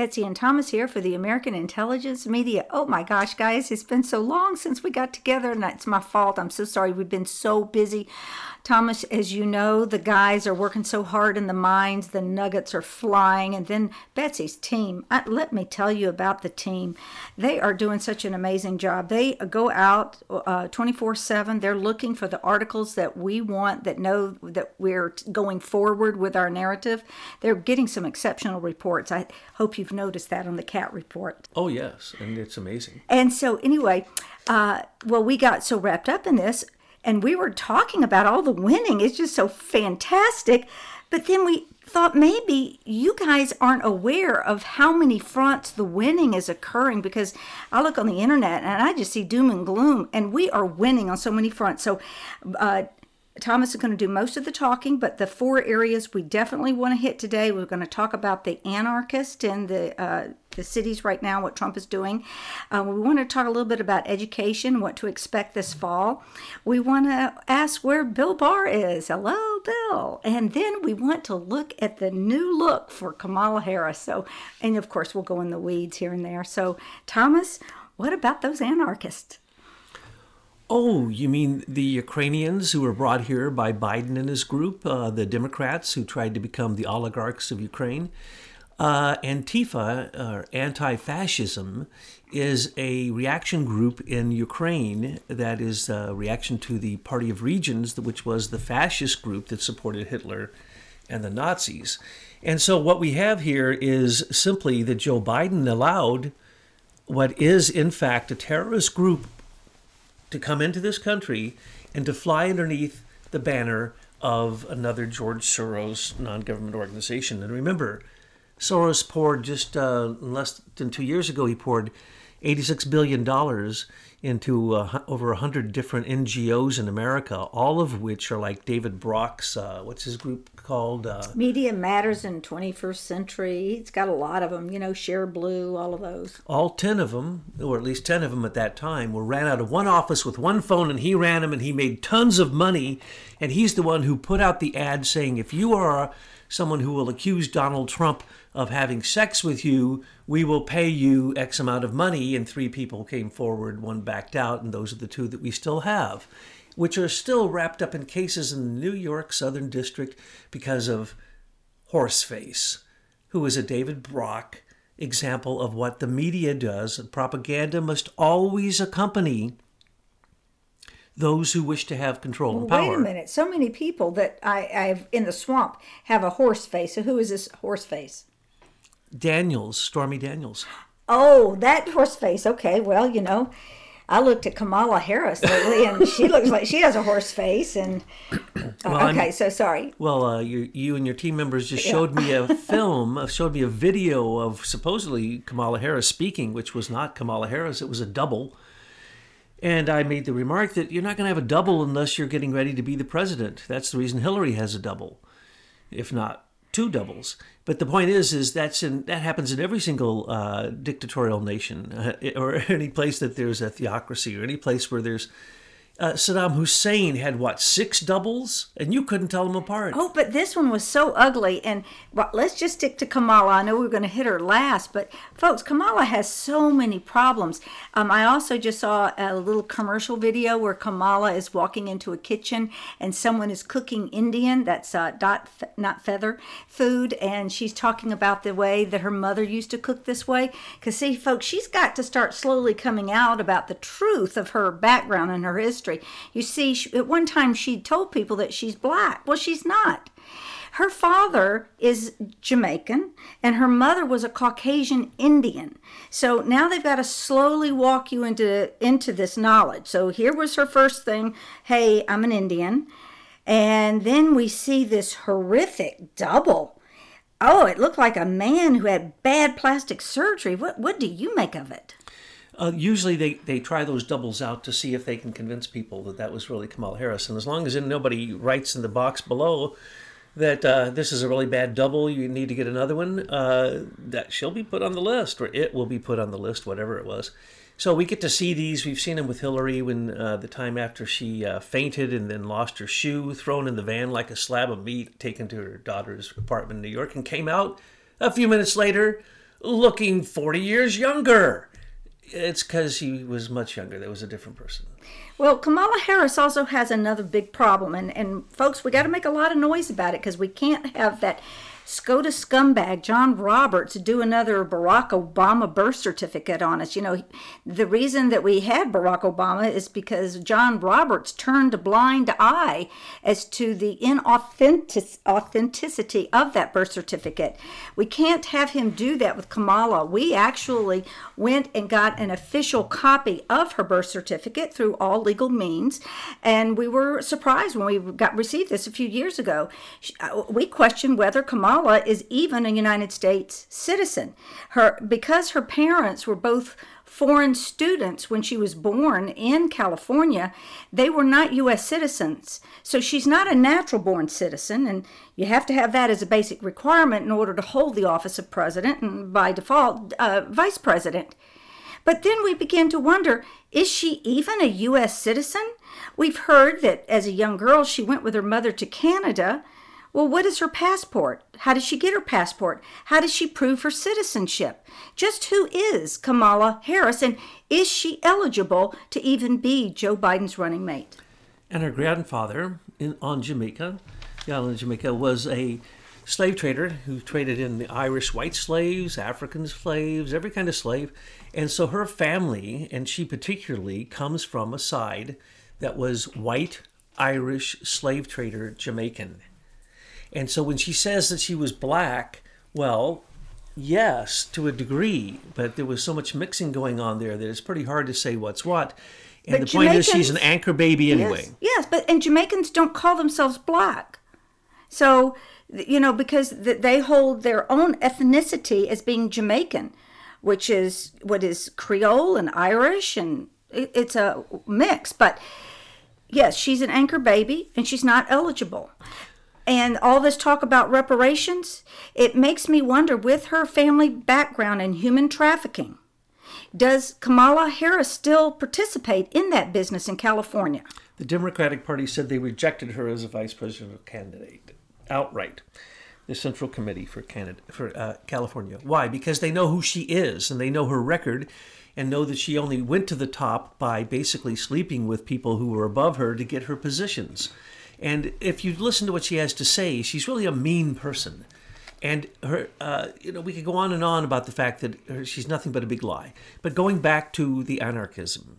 Betsy and Thomas here for the American Intelligence Media. Oh my gosh, guys, it's been so long since we got together, and it's my fault. I'm so sorry. We've been so busy. Thomas, as you know, the guys are working so hard in the mines. The nuggets are flying. And then Betsy's team, let me tell you about the team. They are doing such an amazing job. They go out 24/7. They're looking for the articles that we want, that know that we're going forward with our narrative. They're getting some exceptional reports. I hope you've noticed that on the CAT report. Oh, yes, and it's amazing. And so anyway, we got so wrapped up in this, and we were talking about all the winning. It's just so fantastic. But then we thought maybe you guys aren't aware of how many fronts the winning is occurring, because I look on the internet and I just see doom and gloom, and we are winning on so many fronts. So Thomas is going to do most of the talking, but the 4 areas we definitely want to hit today. We're going to talk about the anarchist in the cities right now, what Trump is doing. We want to talk a little bit about education, what to expect this fall. We want to ask where Bill Barr is. Hello, Bill. And then we want to look at the new look for Kamala Harris. So, and of course, we'll go in the weeds here and there. So, Thomas, what about those anarchists? Oh, you mean the Ukrainians who were brought here by Biden and his group, the Democrats who tried to become the oligarchs of Ukraine? Antifa, or anti-fascism, is a reaction group in Ukraine that is a reaction to the Party of Regions, which was the fascist group that supported Hitler and the Nazis. And so what we have here is simply that Joe Biden allowed what is, in fact, a terrorist group to come into this country and to fly underneath the banner of another George Soros non-government organization. And remember, Soros poured just less than 2 years ago, he poured $86 billion into over 100 different NGOs in America, all of which are like David Brock's, what's his group called? Media Matters in 21st Century. He's got a lot of them, Share Blue, all of those. All 10 of them, or at least 10 of them at that time, were ran out of one office with one phone, and he ran them, and he made tons of money. And he's the one who put out the ad saying, if you are someone who will accuse Donald Trump of having sex with you, we will pay you X amount of money. And 3 people came forward, 1 backed out, and those are the 2 that we still have, which are still wrapped up in cases in the New York Southern District because of Horseface, who is a David Brock example of what the media does. Propaganda must always accompany those who wish to have control and power. Wait a minute. So many people that I've in the swamp have a horse face. So who is this horse face? Daniels, Stormy Daniels. Oh, that horse face. Okay, well, I looked at Kamala Harris lately, and she looks like she has a horse face. And so sorry. Well, you and your team members just showed me a showed me a video of supposedly Kamala Harris speaking, which was not Kamala Harris. It was a double. And I made the remark that you're not going to have a double unless you're getting ready to be the president. That's the reason Hillary has a double, if not 2 doubles. But the point is that happens in every single dictatorial nation, or any place that there's a theocracy, or any place where there's Saddam Hussein had 6 doubles, and you couldn't tell them apart. Oh, but this one was so ugly. And let's just stick to Kamala. I know we're going to hit her last, but folks, Kamala has so many problems. I also just saw a little commercial video where Kamala is walking into a kitchen and someone is cooking Indian, that's not feather food, and she's talking about the way that her mother used to cook this way. Because see, folks, she's got to start slowly coming out about the truth of her background and her history. You see, at one time she told people that she's black. Well, she's not. Her father is Jamaican, and her mother was a Caucasian Indian. So now they've got to slowly walk you into this knowledge. So here was her first thing. Hey, I'm an Indian. And then we see this horrific double. Oh, it looked like a man who had bad plastic surgery. What do you make of it? Usually they try those doubles out to see if they can convince people that was really Kamala Harris. And as long as nobody writes in the box below that this is a really bad double, you need to get another one, that she'll be put on the list, or it will be put on the list, whatever it was. So we get to see these. We've seen them with Hillary when the time after she fainted and then lost her shoe, thrown in the van like a slab of meat, taken to her daughter's apartment in New York, and came out a few minutes later looking 40 years younger. It's because he was much younger. That was a different person. Well, Kamala Harris also has another big problem. And folks, we got to make a lot of noise about it because we can't have that SCOTUS scumbag, John Roberts, do another Barack Obama birth certificate on us. You know, the reason that we had Barack Obama is because John Roberts turned a blind eye as to the inauthenticity of that birth certificate. We can't have him do that with Kamala. We actually went and got an official copy of her birth certificate through all legal means, and we were surprised when we received this a few years ago. We questioned whether Kamala is even a United States citizen. Because her parents were both foreign students when she was born in California, they were not U.S. citizens. So she's not a natural-born citizen, and you have to have that as a basic requirement in order to hold the office of president and, by default, vice president. But then we began to wonder, is she even a U.S. citizen? We've heard that as a young girl, she went with her mother to Canada. Well, what is her passport? How did she get her passport? How does she prove her citizenship? Just who is Kamala Harris, and is she eligible to even be Joe Biden's running mate? And her grandfather on Jamaica, the island of Jamaica, was a slave trader who traded in the Irish white slaves, African slaves, every kind of slave. And so her family, and she particularly, comes from a side that was white Irish slave trader Jamaican. And so when she says that she was black, well, yes, to a degree, but there was so much mixing going on there that it's pretty hard to say what's what. And but the point is she's an anchor baby anyway. Yes, and Jamaicans don't call themselves black. So, you know, because they hold their own ethnicity as being Jamaican, which is what is Creole and Irish, and it's a mix. But yes, she's an anchor baby, and she's not eligible. And all this talk about reparations, it makes me wonder, with her family background in human trafficking, does Kamala Harris still participate in that business in California? The Democratic Party said they rejected her as a vice presidential candidate outright. The Central Committee for California. Why? Because they know who she is, and they know her record, and know that she only went to the top by basically sleeping with people who were above her to get her positions. And if you listen to what she has to say, she's really a mean person. And her, we could go on and on about the fact that she's nothing but a big lie. But going back to the anarchism,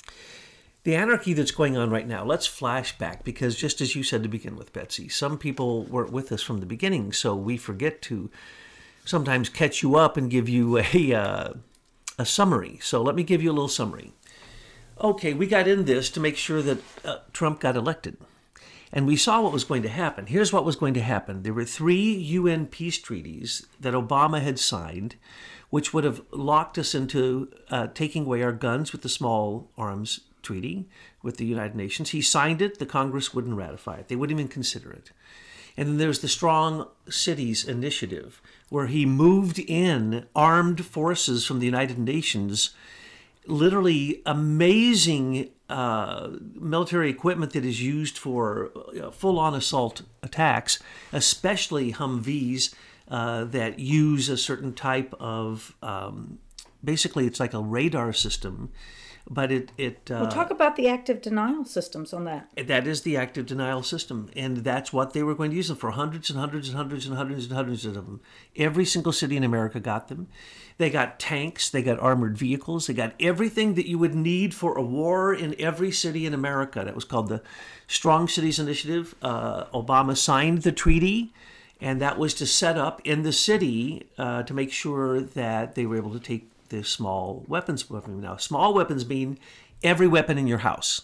the anarchy that's going on right now, let's flash back, because just as you said to begin with, Betsy, some people weren't with us from the beginning, so we forget to sometimes catch you up and give you a summary. So let me give you a little summary. Okay, we got in this to make sure that Trump got elected. And we saw what was going to happen. Here's what was going to happen. There were 3 UN peace treaties that Obama had signed, which would have locked us into taking away our guns with the Small Arms Treaty with the United Nations. He signed it. The Congress wouldn't ratify it. They wouldn't even consider it. And then there's the Strong Cities Initiative, where he moved in armed forces from the United Nations, literally amazing military equipment that is used for full-on assault attacks, especially Humvees that use a certain type of, basically it's like a radar system, but we'll talk about the active denial systems on that. That is the active denial system, and that's what they were going to use them for. Hundreds and hundreds and hundreds and hundreds and hundreds of them. Every single city in America got them. They got tanks, they got armored vehicles, they got everything that you would need for a war in every city in America. That was called the Strong Cities Initiative. Obama signed the treaty, and that was to set up in the city to make sure that they were able to take the small weapons. Now, small weapons mean every weapon in your house.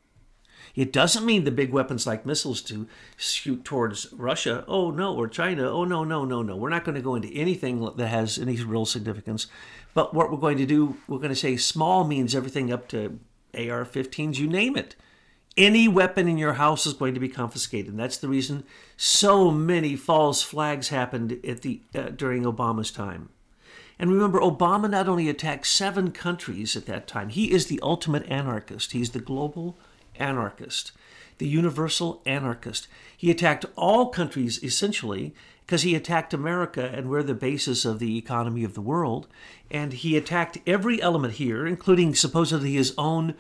It doesn't mean the big weapons like missiles to shoot towards Russia. Oh, no, or China. Oh, no. We're not going to go into anything that has any real significance. But what we're going to do, we're going to say small means everything up to AR-15s, you name it. Any weapon in your house is going to be confiscated. And that's the reason so many false flags happened during Obama's time. And remember, Obama not only attacked 7 countries at that time, he is the ultimate anarchist. He's the global anarchist, the universal anarchist. He attacked all countries, essentially, because he attacked America, and we're the basis of the economy of the world. And he attacked every element here, including supposedly his own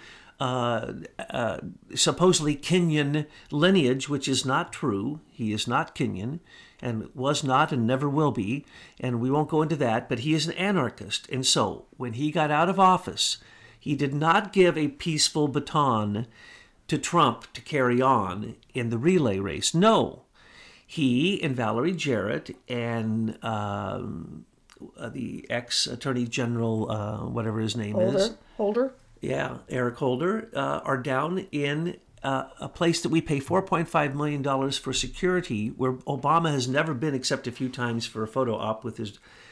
supposedly Kenyan lineage, which is not true. He is not Kenyan, and was not and never will be, and we won't go into that, but he is an anarchist. And so, when he got out of office, he did not give a peaceful baton to Trump to carry on in the relay race. No. He and Valerie Jarrett and the ex-Attorney General, whatever his name is. Holder? Yeah, Eric Holder, are down in a place that we pay $4.5 million for security, where Obama has never been except a few times for a photo op with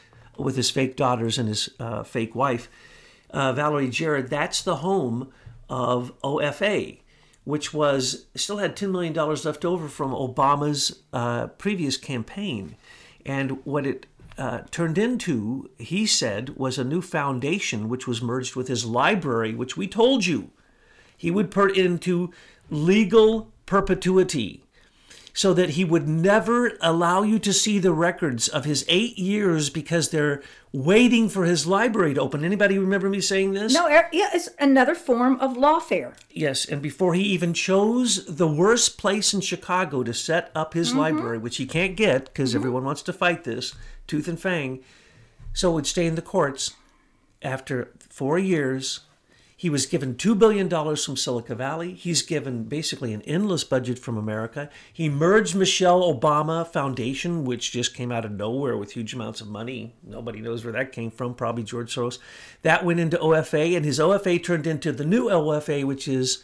his fake daughters and his fake wife. Valerie Jarrett, that's the home of OFA, which still had $10 million left over from Obama's previous campaign. And what it turned into, he said, was a new foundation which was merged with his library, which we told you he would put into legal perpetuity, so that he would never allow you to see the records of his 8 years because they're waiting for his library to open. Anybody remember me saying this? No, yeah, it's another form of lawfare. Yes, and before he even chose the worst place in Chicago to set up his library, which he can't get because everyone wants to fight this, tooth and fang, so it would stay in the courts. After 4 years, he was given $2 billion from Silicon Valley. He's given basically an endless budget from America. He merged Michelle Obama Foundation, which just came out of nowhere with huge amounts of money. Nobody knows where that came from, probably George Soros. That went into OFA, and his OFA turned into the new OFA, which is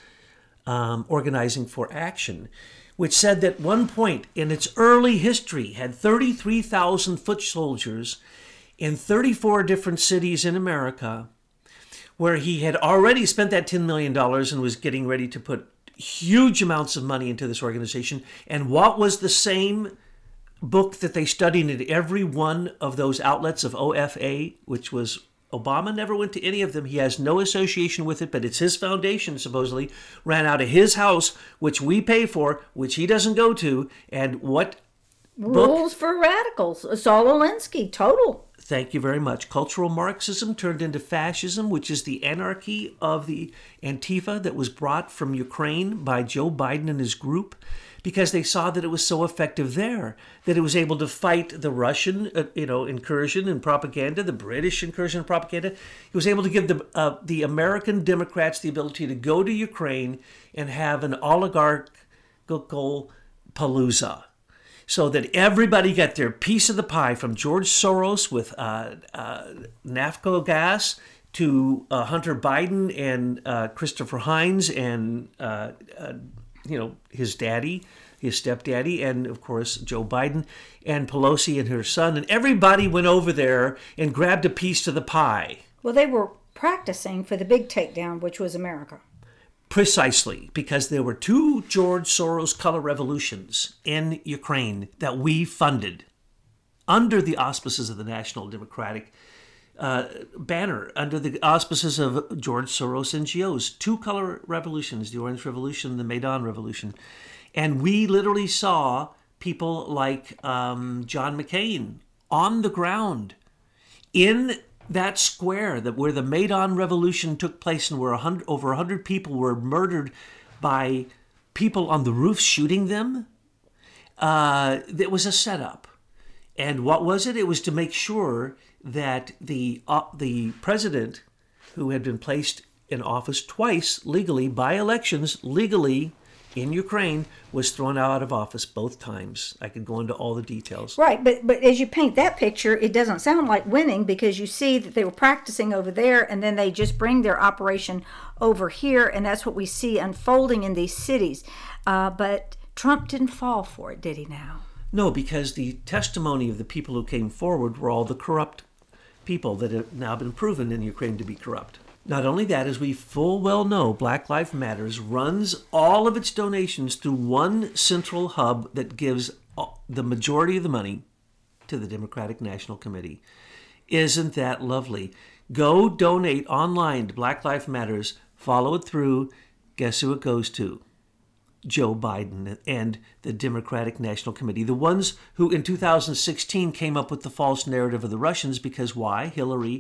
Organizing for Action, which said that one point in its early history had 33,000 foot soldiers in 34 different cities in America, where he had already spent that $10 million and was getting ready to put huge amounts of money into this organization. And what was the same book that they studied in every one of those outlets of OFA, which was Obama never went to any of them. He has no association with it, but it's his foundation, supposedly, ran out of his house, which we pay for, which he doesn't go to. And what Rules for Radicals. Saul Alinsky, total. Thank you very much. Cultural Marxism turned into fascism, which is the anarchy of the Antifa that was brought from Ukraine by Joe Biden and his group, because they saw that it was so effective there, that it was able to fight the Russian, incursion and propaganda, the British incursion and propaganda. It was able to give the American Democrats the ability to go to Ukraine and have an oligarchical palooza, so that everybody got their piece of the pie, from George Soros with NAFCO gas to Hunter Biden and Christopher Hines and his daddy, his stepdaddy, and of course Joe Biden and Pelosi and her son, and everybody went over there and grabbed a piece of the pie. Well, they were practicing for the big takedown, which was America. Precisely, because there were 2 George Soros color revolutions in Ukraine that we funded under the auspices of the National Democratic banner, under the auspices of George Soros NGOs. 2 color revolutions, the Orange Revolution and the Maidan Revolution. And we literally saw people like John McCain on the ground in that square where the Maidan Revolution took place, and where over 100 people were murdered by people on the roofs shooting them. It was a setup. And what was it? It was to make sure that the president, who had been placed in office twice legally by elections, legally in Ukraine, was thrown out of office both times. I could go into all the details. Right, but as you paint that picture, it doesn't sound like winning, because you see that they were practicing over there, and then they just bring their operation over here, and that's what we see unfolding in these cities. But Trump didn't fall for it, did he now? No, because the testimony of the people who came forward were all the corrupt people that have now been proven in Ukraine to be corrupt. Not only that, as we full well know, Black Lives Matters runs all of its donations through one central hub that gives the majority of the money to the Democratic National Committee. Isn't that lovely? Go donate online to Black Lives Matters, follow it through. Guess who it goes to? Joe Biden and the Democratic National Committee, the ones who in 2016 came up with the false narrative of the Russians, because why? Hillary,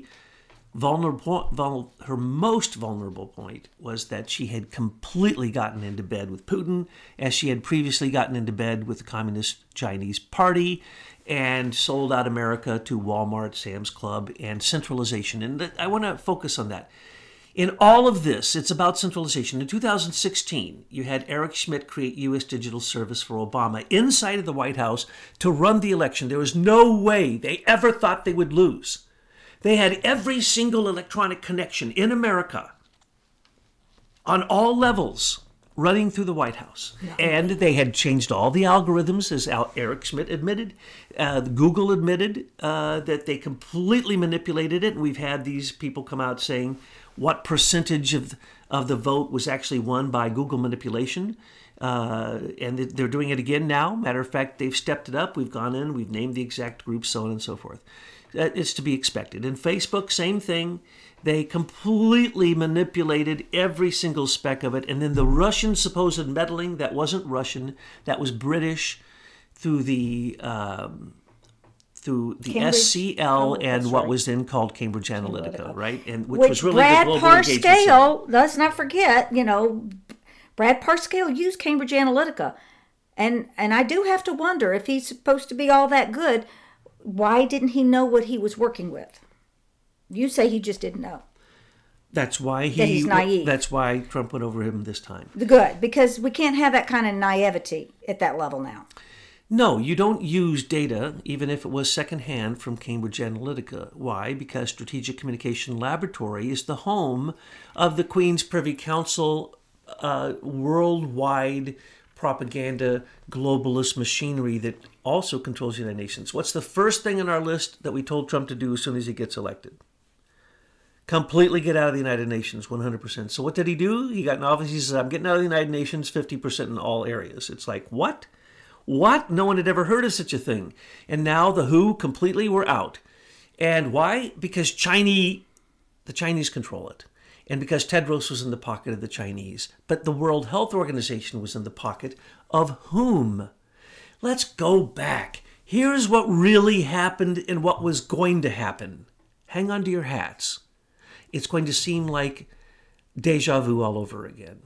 her most vulnerable point was that she had completely gotten into bed with Putin, as she had previously gotten into bed with the Communist Chinese Party and sold out America to Walmart, Sam's Club, and centralization. And I want to focus on that. In all of this, it's about centralization. In 2016, you had Eric Schmidt create U.S. Digital Service for Obama inside of the White House to run the election. There was no way they ever thought they would lose. They had every single electronic connection in America on all levels running through the White House. Yeah. And they had changed all the algorithms, as Eric Schmidt admitted. Google admitted that they completely manipulated it. And we've had these people come out saying what percentage of the vote was actually won by Google manipulation. And they're doing it again now. Matter of fact, they've stepped it up. We've gone in, we've named the exact group, so on and so forth. It's to be expected. And Facebook, same thing. They completely manipulated every single speck of it. And then the Russian supposed meddling, that wasn't Russian, that was British, through the SCL and what was then called Cambridge Analytica, right? And which was really Brad the global Parscale, let's not forget, Brad Parscale used Cambridge Analytica. And I do have to wonder, if he's supposed to be all that good, why didn't he know what he was working with? You say he just didn't know. That's why he's naive. That's why Trump went over him this time. Good, because we can't have that kind of naivety at that level now. No, you don't use data, even if it was secondhand, from Cambridge Analytica. Why? Because Strategic Communication Laboratory is the home of the Queen's Privy Council worldwide propaganda globalist machinery that also controls the United Nations. What's the first thing on our list that we told Trump to do as soon as he gets elected? Completely get out of the United Nations, 100%. So what did he do? He got in office, he says, I'm getting out of the United Nations 50% in all areas. It's like, what? What? No one had ever heard of such a thing. And now the WHO completely were out. And why? Because the Chinese control it. And because Tedros was in the pocket of the Chinese. But the World Health Organization was in the pocket of whom? Let's go back. Here's what really happened and what was going to happen. Hang on to your hats. It's going to seem like deja vu all over again.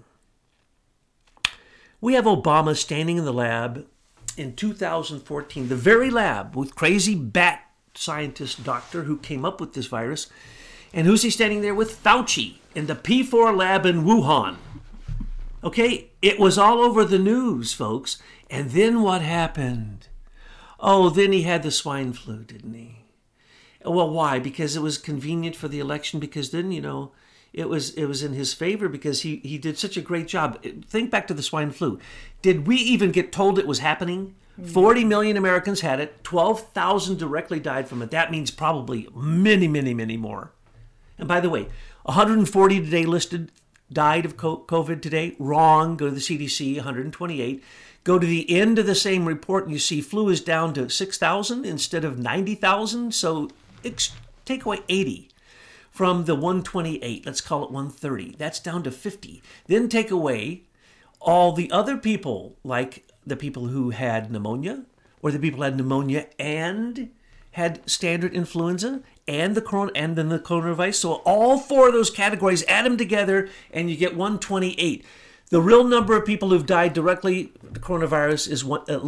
We have Obama standing in the lab in 2014, the very lab with crazy bat scientist doctor who came up with this virus. And who's he standing there with? Fauci in the P4 lab in Wuhan. Okay, it was all over the news, folks. And then what happened? Oh, then he had the swine flu, didn't he? Well, why? Because it was convenient for the election, because then, it was in his favor because he did such a great job. Think back to the swine flu. Did we even get told it was happening? 40 million Americans had it. 12,000 directly died from it. That means probably many, many, many more. And by the way, 140 today listed died of COVID today. Wrong. Go to the CDC, 128. Go to the end of the same report and you see flu is down to 6,000 instead of 90,000. So take away 80 from the 128. Let's call it 130. That's down to 50. Then take away all the other people, like the people who had pneumonia, or the people who had pneumonia and had standard influenza, and the coronavirus. So all four of those categories, add them together, and you get 128. The real number of people who've died directly from the coronavirus is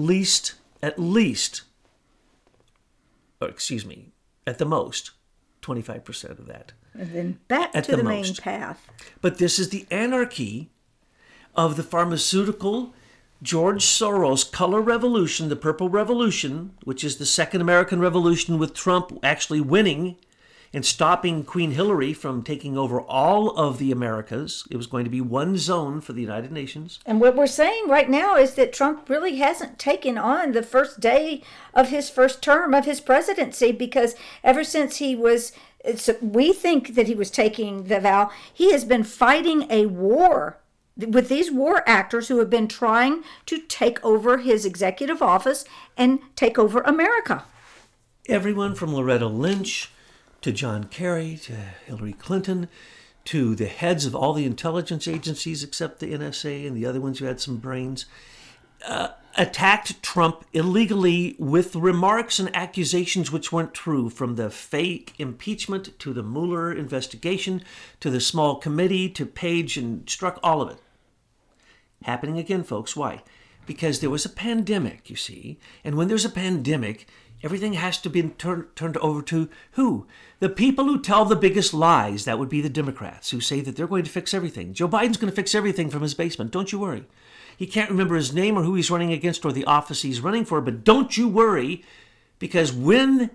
at the most, 25% of that. And then back to the main path. But this is the anarchy of the pharmaceutical George Soros color revolution, the purple revolution, which is the second American revolution with Trump actually winning and stopping Queen Hillary from taking over all of the Americas. It was going to be one zone for the United Nations. And what we're saying right now is that Trump really hasn't taken on the first day of his first term of his presidency, because ever since we think that he was taking the vow, he has been fighting a war with these war actors who have been trying to take over his executive office and take over America. Everyone from Loretta Lynch to John Kerry to Hillary Clinton to the heads of all the intelligence agencies except the NSA and the other ones who had some brains, attacked Trump illegally with remarks and accusations which weren't true, from the fake impeachment to the Mueller investigation to the small committee to Page, and struck all of it. Happening again, folks. Why? Because there was a pandemic, you see, and when there's a pandemic, everything has to be turned over to who? The people who tell the biggest lies. That would be the Democrats, who say that they're going to fix everything. Joe Biden's going to fix everything from his basement. Don't you worry. He can't remember his name or who he's running against or the office he's running for, but don't you worry, because when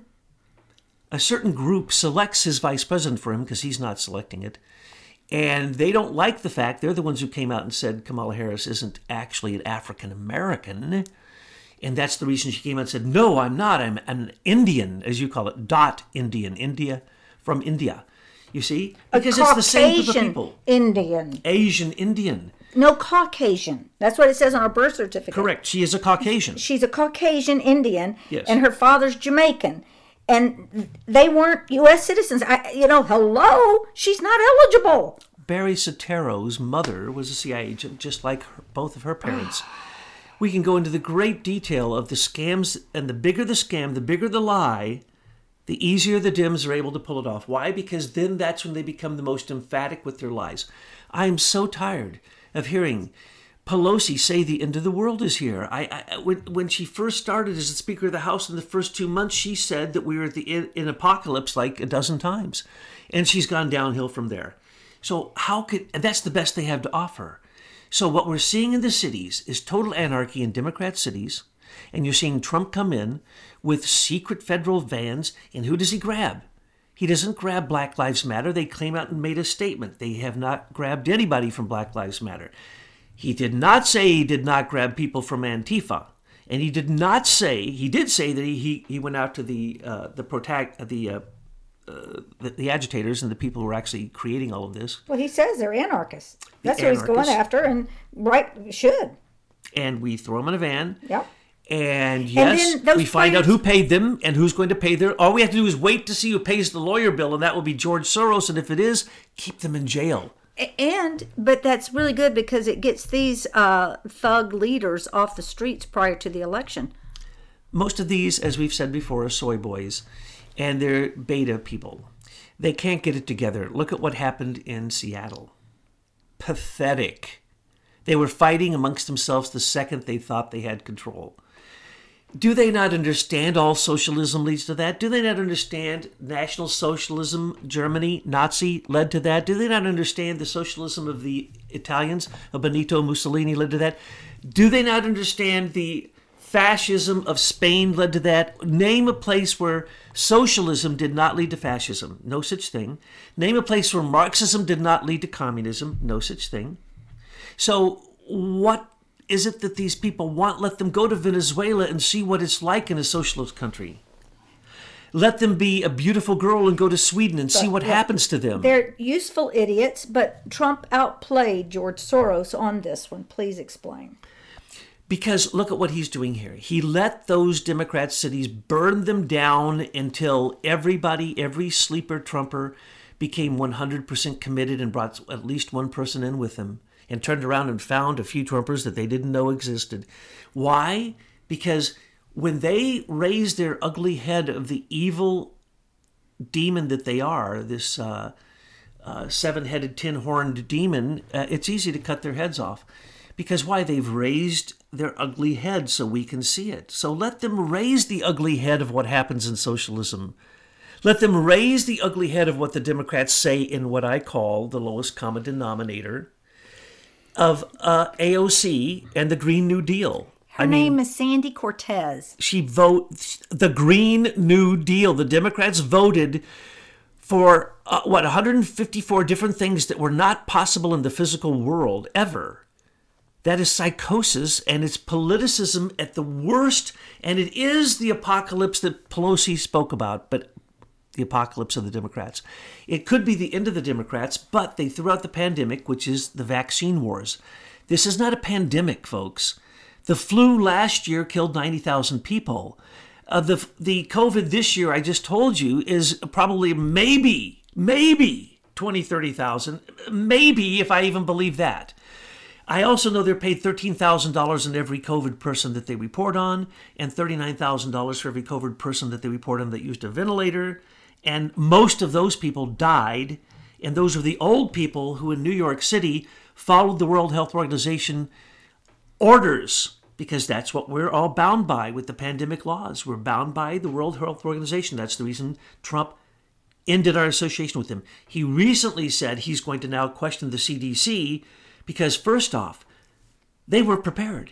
a certain group selects his vice president for him, because he's not selecting it, and they don't like the fact, they're the ones who came out and said Kamala Harris isn't actually an African American. And that's the reason she came out and said, no, I'm not. I'm an Indian, as you call it, Indian, India, from India. You see? Because it's the same group of people. Indian. Asian Indian. No, Caucasian. That's what it says on her birth certificate. Correct. She is a Caucasian. She's a Caucasian Indian, yes. And her father's Jamaican. And they weren't U.S. citizens. Hello? She's not eligible. Barry Soetoro's mother was a CIA agent, just like both of her parents. We can go into the great detail of the scams, and the bigger the scam, the bigger the lie, the easier the Dems are able to pull it off. Why? Because then that's when they become the most emphatic with their lies. I am so tired of hearing Pelosi say the end of the world is here. When she first started as the Speaker of the House in the first 2 months, she said that we were in apocalypse like a dozen times. And she's gone downhill from there. So and that's the best they have to offer. So what we're seeing in the cities is total anarchy in Democrat cities. And you're seeing Trump come in with secret federal vans. And who does he grab? He doesn't grab Black Lives Matter. They came out and made a statement. They have not grabbed anybody from Black Lives Matter. He did not say he did not grab people from Antifa. And he did say that he went out to the agitators and the people who were actually creating all of this. Well, he says they're anarchists. That's what he's going after, and should. And we throw them in a van. Yep. And yes, and we find out who paid them and who's going to pay their... All we have to do is wait to see who pays the lawyer bill, and that will be George Soros. And if it is, keep them in jail. But that's really good because it gets these thug leaders off the streets prior to the election. Most of these, as we've said before, are soy boys, and they're beta people. They can't get it together. Look at what happened in Seattle. Pathetic. They were fighting amongst themselves the second they thought they had control. Do they not understand all socialism leads to that? Do they not understand National Socialism, Germany, Nazi, led to that? Do they not understand the socialism of the Italians, of Benito Mussolini, led to that? Do they not understand the fascism of Spain led to that? Name a place where socialism did not lead to fascism. No such thing. Name a place where Marxism did not lead to communism. No such thing. So what is it that these people want? Let them go to Venezuela and see what it's like in a socialist country. Let them be a beautiful girl and go to Sweden and see what happens to them. They're useful idiots, but Trump outplayed George Soros on this one. Please explain. Because look at what he's doing here. He let those Democrat cities burn them down until every sleeper Trumper became 100% committed and brought at least one person in with him, and turned around and found a few Trumpers that they didn't know existed. Why? Because when they raise their ugly head of the evil demon that they are, this seven-headed, tin-horned demon, it's easy to cut their heads off. Because why? They've raised their ugly head so we can see it. So let them raise the ugly head of what happens in socialism. Let them raise the ugly head of what the Democrats say in what I call the lowest common denominator of AOC and the Green New Deal. Her name is Sandy Cortez. She votes the Green New Deal. The Democrats voted for, 154 different things that were not possible in the physical world ever. That is psychosis, and it's politicism at the worst, and it is the apocalypse that Pelosi spoke about, but the apocalypse of the Democrats. It could be the end of the Democrats, but they threw out the pandemic, which is the vaccine wars. This is not a pandemic, folks. The flu last year killed 90,000 people. The COVID this year, I just told you, is probably maybe 20, 30,000, maybe, if I even believe that. I also know they're paid $13,000 in every COVID person that they report on, and $39,000 for every COVID person that they report on that used a ventilator. And most of those people died, and those are the old people who in New York City followed the World Health Organization orders, because that's what we're all bound by with the pandemic laws. We're bound by the World Health Organization. That's the reason Trump ended our association with him. He recently said he's going to now question the CDC because, first off, they were prepared.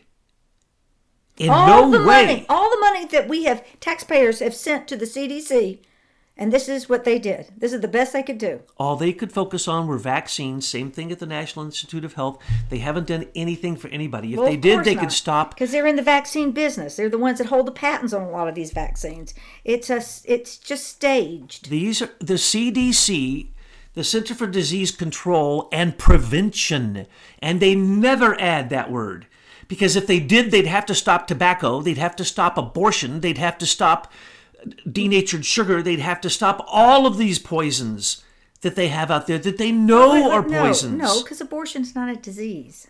In all no way. All the money that we have, taxpayers have sent to the CDC, and this is what they did. This is the best they could do. All they could focus on were vaccines. Same thing at the National Institute of Health. They haven't done anything for anybody. If they did, they could stop. Because they're in the vaccine business. They're the ones that hold the patents on a lot of these vaccines. It's just staged. These are the CDC, the Center for Disease Control and Prevention, and they never add that word. Because if they did, they'd have to stop tobacco. They'd have to stop abortion. They'd have to stop denatured sugar. They'd have to stop all of these poisons that they have out there that they know are poisons. No, because abortion's not a disease.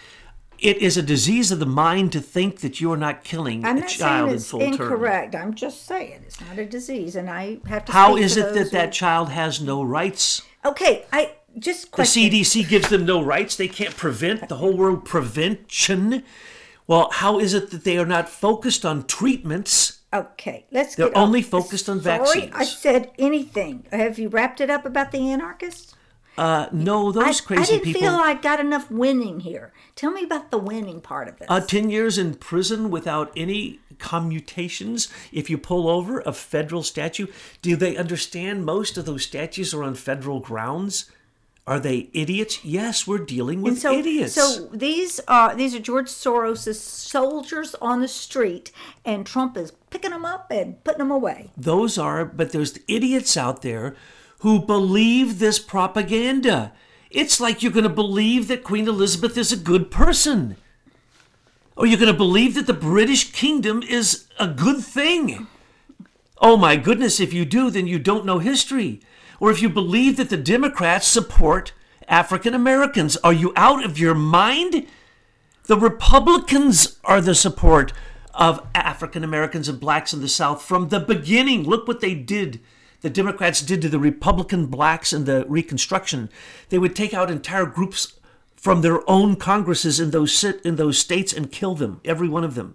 It is a disease of the mind to think that you are not killing a child in full term. I'm not saying it's incorrect. I'm just saying it's not a disease, and I have to. How is it that child has no rights? Okay, just question. The CDC gives them no rights. They can't prevent the whole world prevention. Well, how is it that they are not focused on treatments? Okay, They're only focused on vaccines. Sorry, I said anything. Have you wrapped it up about the anarchists? No, those crazy people. I didn't feel I got enough winning here. Tell me about the winning part of this. 10 years in prison without any commutations if you pull over a federal statue. Do they understand most of those statues are on federal grounds? Are they idiots? Yes, we're dealing with idiots. So these are George Soros' soldiers on the street, and Trump is picking them up and putting them away. Those are, but there's idiots out there who believe this propaganda. It's like you're going to believe that Queen Elizabeth is a good person. Or you're going to believe that the British Kingdom is a good thing. Oh my goodness, if you do, then you don't know history. Or if you believe that the Democrats support African Americans, are you out of your mind? The Republicans are the support of African Americans and blacks in the South from the beginning. Look what they did. The Democrats did to the Republican blacks in the Reconstruction. They would take out entire groups from their own Congresses in those states and kill them, every one of them.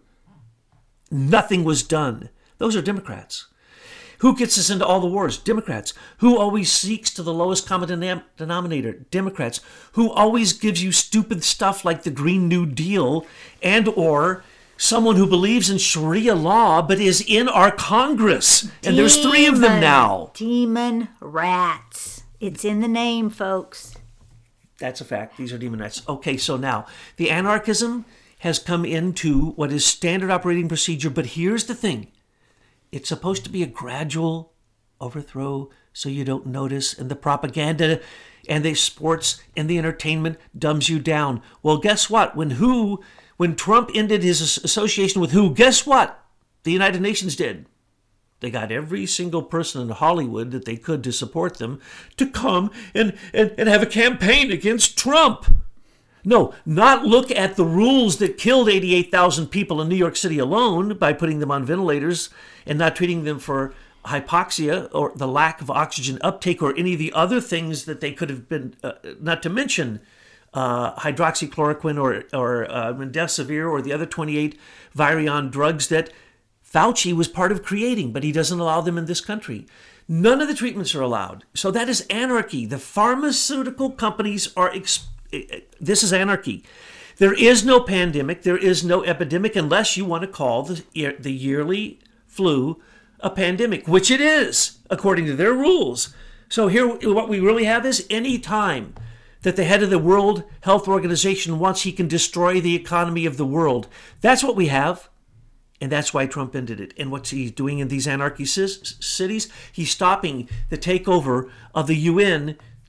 Nothing was done. Those are Democrats. Who gets us into all the wars? Democrats. Who always seeks to the lowest common denominator? Democrats. Who always gives you stupid stuff like the Green New Deal and or someone who believes in Sharia law but is in our Congress. And there's 3 of them now. Demon rats. It's in the name, folks. That's a fact. These are demon rats. Okay, so now the anarchism has come into what is standard operating procedure, but here's the thing. It's supposed to be a gradual overthrow so you don't notice, and the propaganda and the sports and the entertainment dumbs you down. Well, guess what? When Trump ended his association with WHO, guess what? The United Nations did. They got every single person in Hollywood that they could to support them to come and have a campaign against Trump. No, not look at the rules that killed 88,000 people in New York City alone by putting them on ventilators and not treating them for hypoxia or the lack of oxygen uptake or any of the other things that they could have been, not to mention hydroxychloroquine or remdesivir or the other 28 Virion drugs that Fauci was part of creating, but he doesn't allow them in this country. None of the treatments are allowed. So that is anarchy. The pharmaceutical companies are this is anarchy. There is no pandemic. There is no epidemic unless you want to call the yearly flu a pandemic, which it is, according to their rules. So here, what we really have is any time that the head of the World Health Organization wants, he can destroy the economy of the world. That's what we have. And that's why Trump ended it. And what's he doing in these anarchy cities? He's stopping the takeover of the UN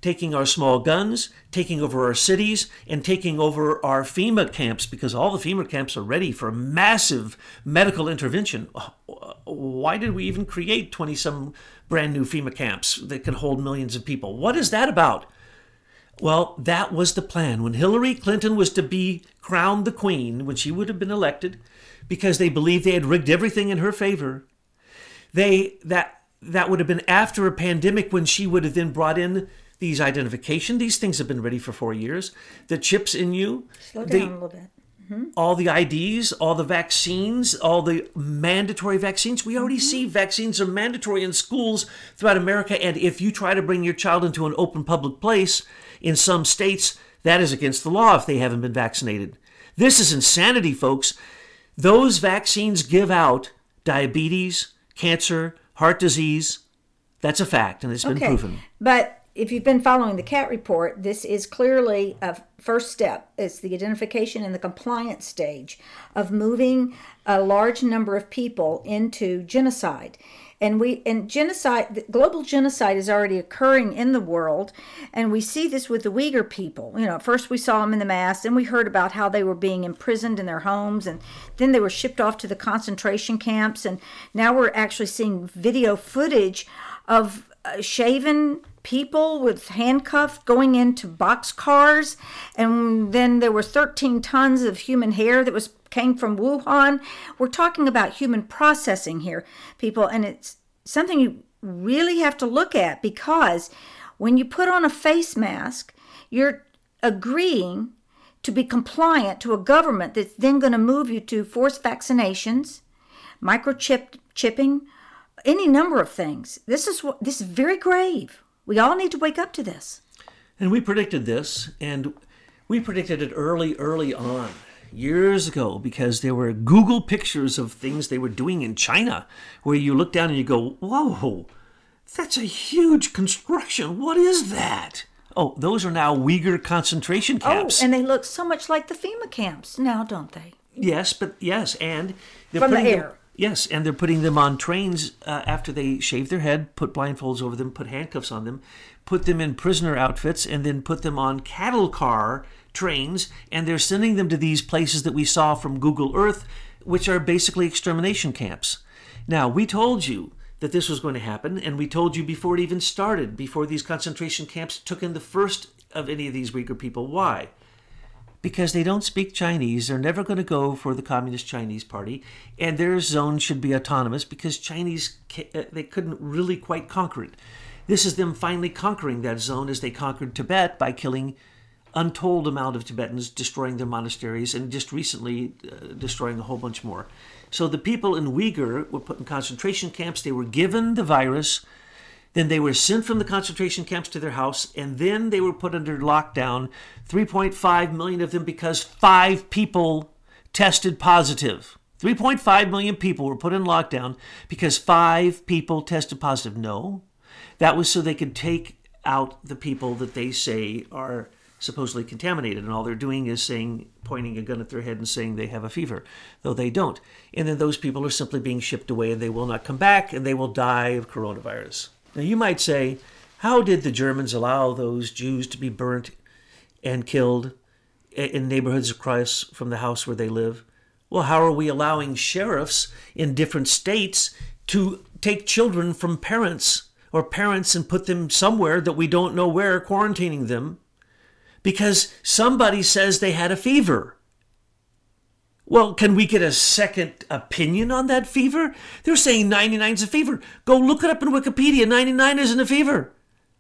taking our small guns, taking over our cities, and taking over our FEMA camps, because all the FEMA camps are ready for massive medical intervention. Why did we even create 20-some brand new FEMA camps that can hold millions of people? What is that about? Well, that was the plan. When Hillary Clinton was to be crowned the queen, when she would have been elected, because they believed they had rigged everything in her favor, that would have been after a pandemic, when she would have then brought in these identification. These things have been ready for 4 years. The chips in you. Slow down a little bit. Mm-hmm. All the IDs, all the vaccines, all the mandatory vaccines. We already see vaccines are mandatory in schools throughout America. And if you try to bring your child into an open public place in some states, that is against the law if they haven't been vaccinated. This is insanity, folks. Those vaccines give out diabetes, cancer, heart disease. That's a fact, and it's been proven. But if you've been following the CAT report, this is clearly a first step. It's the identification and the compliance stage of moving a large number of people into genocide. And genocide, global genocide is already occurring in the world, and we see this with the Uyghur people. First we saw them in the mass, then we heard about how they were being imprisoned in their homes, and then they were shipped off to the concentration camps, and now we're actually seeing video footage of shaven people with handcuffs going into boxcars, and then there were 13 tons of human hair that came from Wuhan. We're talking about human processing here, people, and it's something you really have to look at, because when you put on a face mask, you're agreeing to be compliant to a government that's then going to move you to forced vaccinations, microchipping, any number of things. This is very grave. We all need to wake up to this. And we predicted this, and we predicted it early on, years ago, because there were Google pictures of things they were doing in China, where you look down and you go, whoa, that's a huge construction. What is that? Oh, those are now Uyghur concentration camps. Oh, and they look so much like the FEMA camps now, don't they? Yes, and they're from the air. Yes, and they're putting them on trains after they shave their head, put blindfolds over them, put handcuffs on them, put them in prisoner outfits, and then put them on cattle car trains, and they're sending them to these places that we saw from Google Earth, which are basically extermination camps. Now, we told you that this was going to happen, and we told you before it even started, before these concentration camps took in the first of any of these Uyghur people. Why? Because they don't speak Chinese. They're never going to go for the Communist Chinese Party, and their zone should be autonomous, because Chinese, they couldn't really quite conquer it. This is them finally conquering that zone, as they conquered Tibet by killing untold amount of Tibetans, destroying their monasteries, and just recently destroying a whole bunch more. So the people in Uyghur were put in concentration camps. They were given the virus. Then they were sent from the concentration camps to their house, and then they were put under lockdown, 3.5 million of them, because 5 people tested positive. 3.5 million people were put in lockdown because 5 people tested positive. No, that was so they could take out the people that they say are supposedly contaminated, and all they're doing is pointing a gun at their head and saying they have a fever, though they don't. And then those people are simply being shipped away, and they will not come back, and they will die of coronavirus. Now, you might say, how did the Germans allow those Jews to be burnt and killed in neighborhoods across from the house where they live? Well, how are we allowing sheriffs in different states to take children from parents and put them somewhere that we don't know where, quarantining them, because somebody says they had a fever? Well, can we get a second opinion on that fever? They're saying 99 is a fever. Go look it up in Wikipedia. 99 isn't a fever.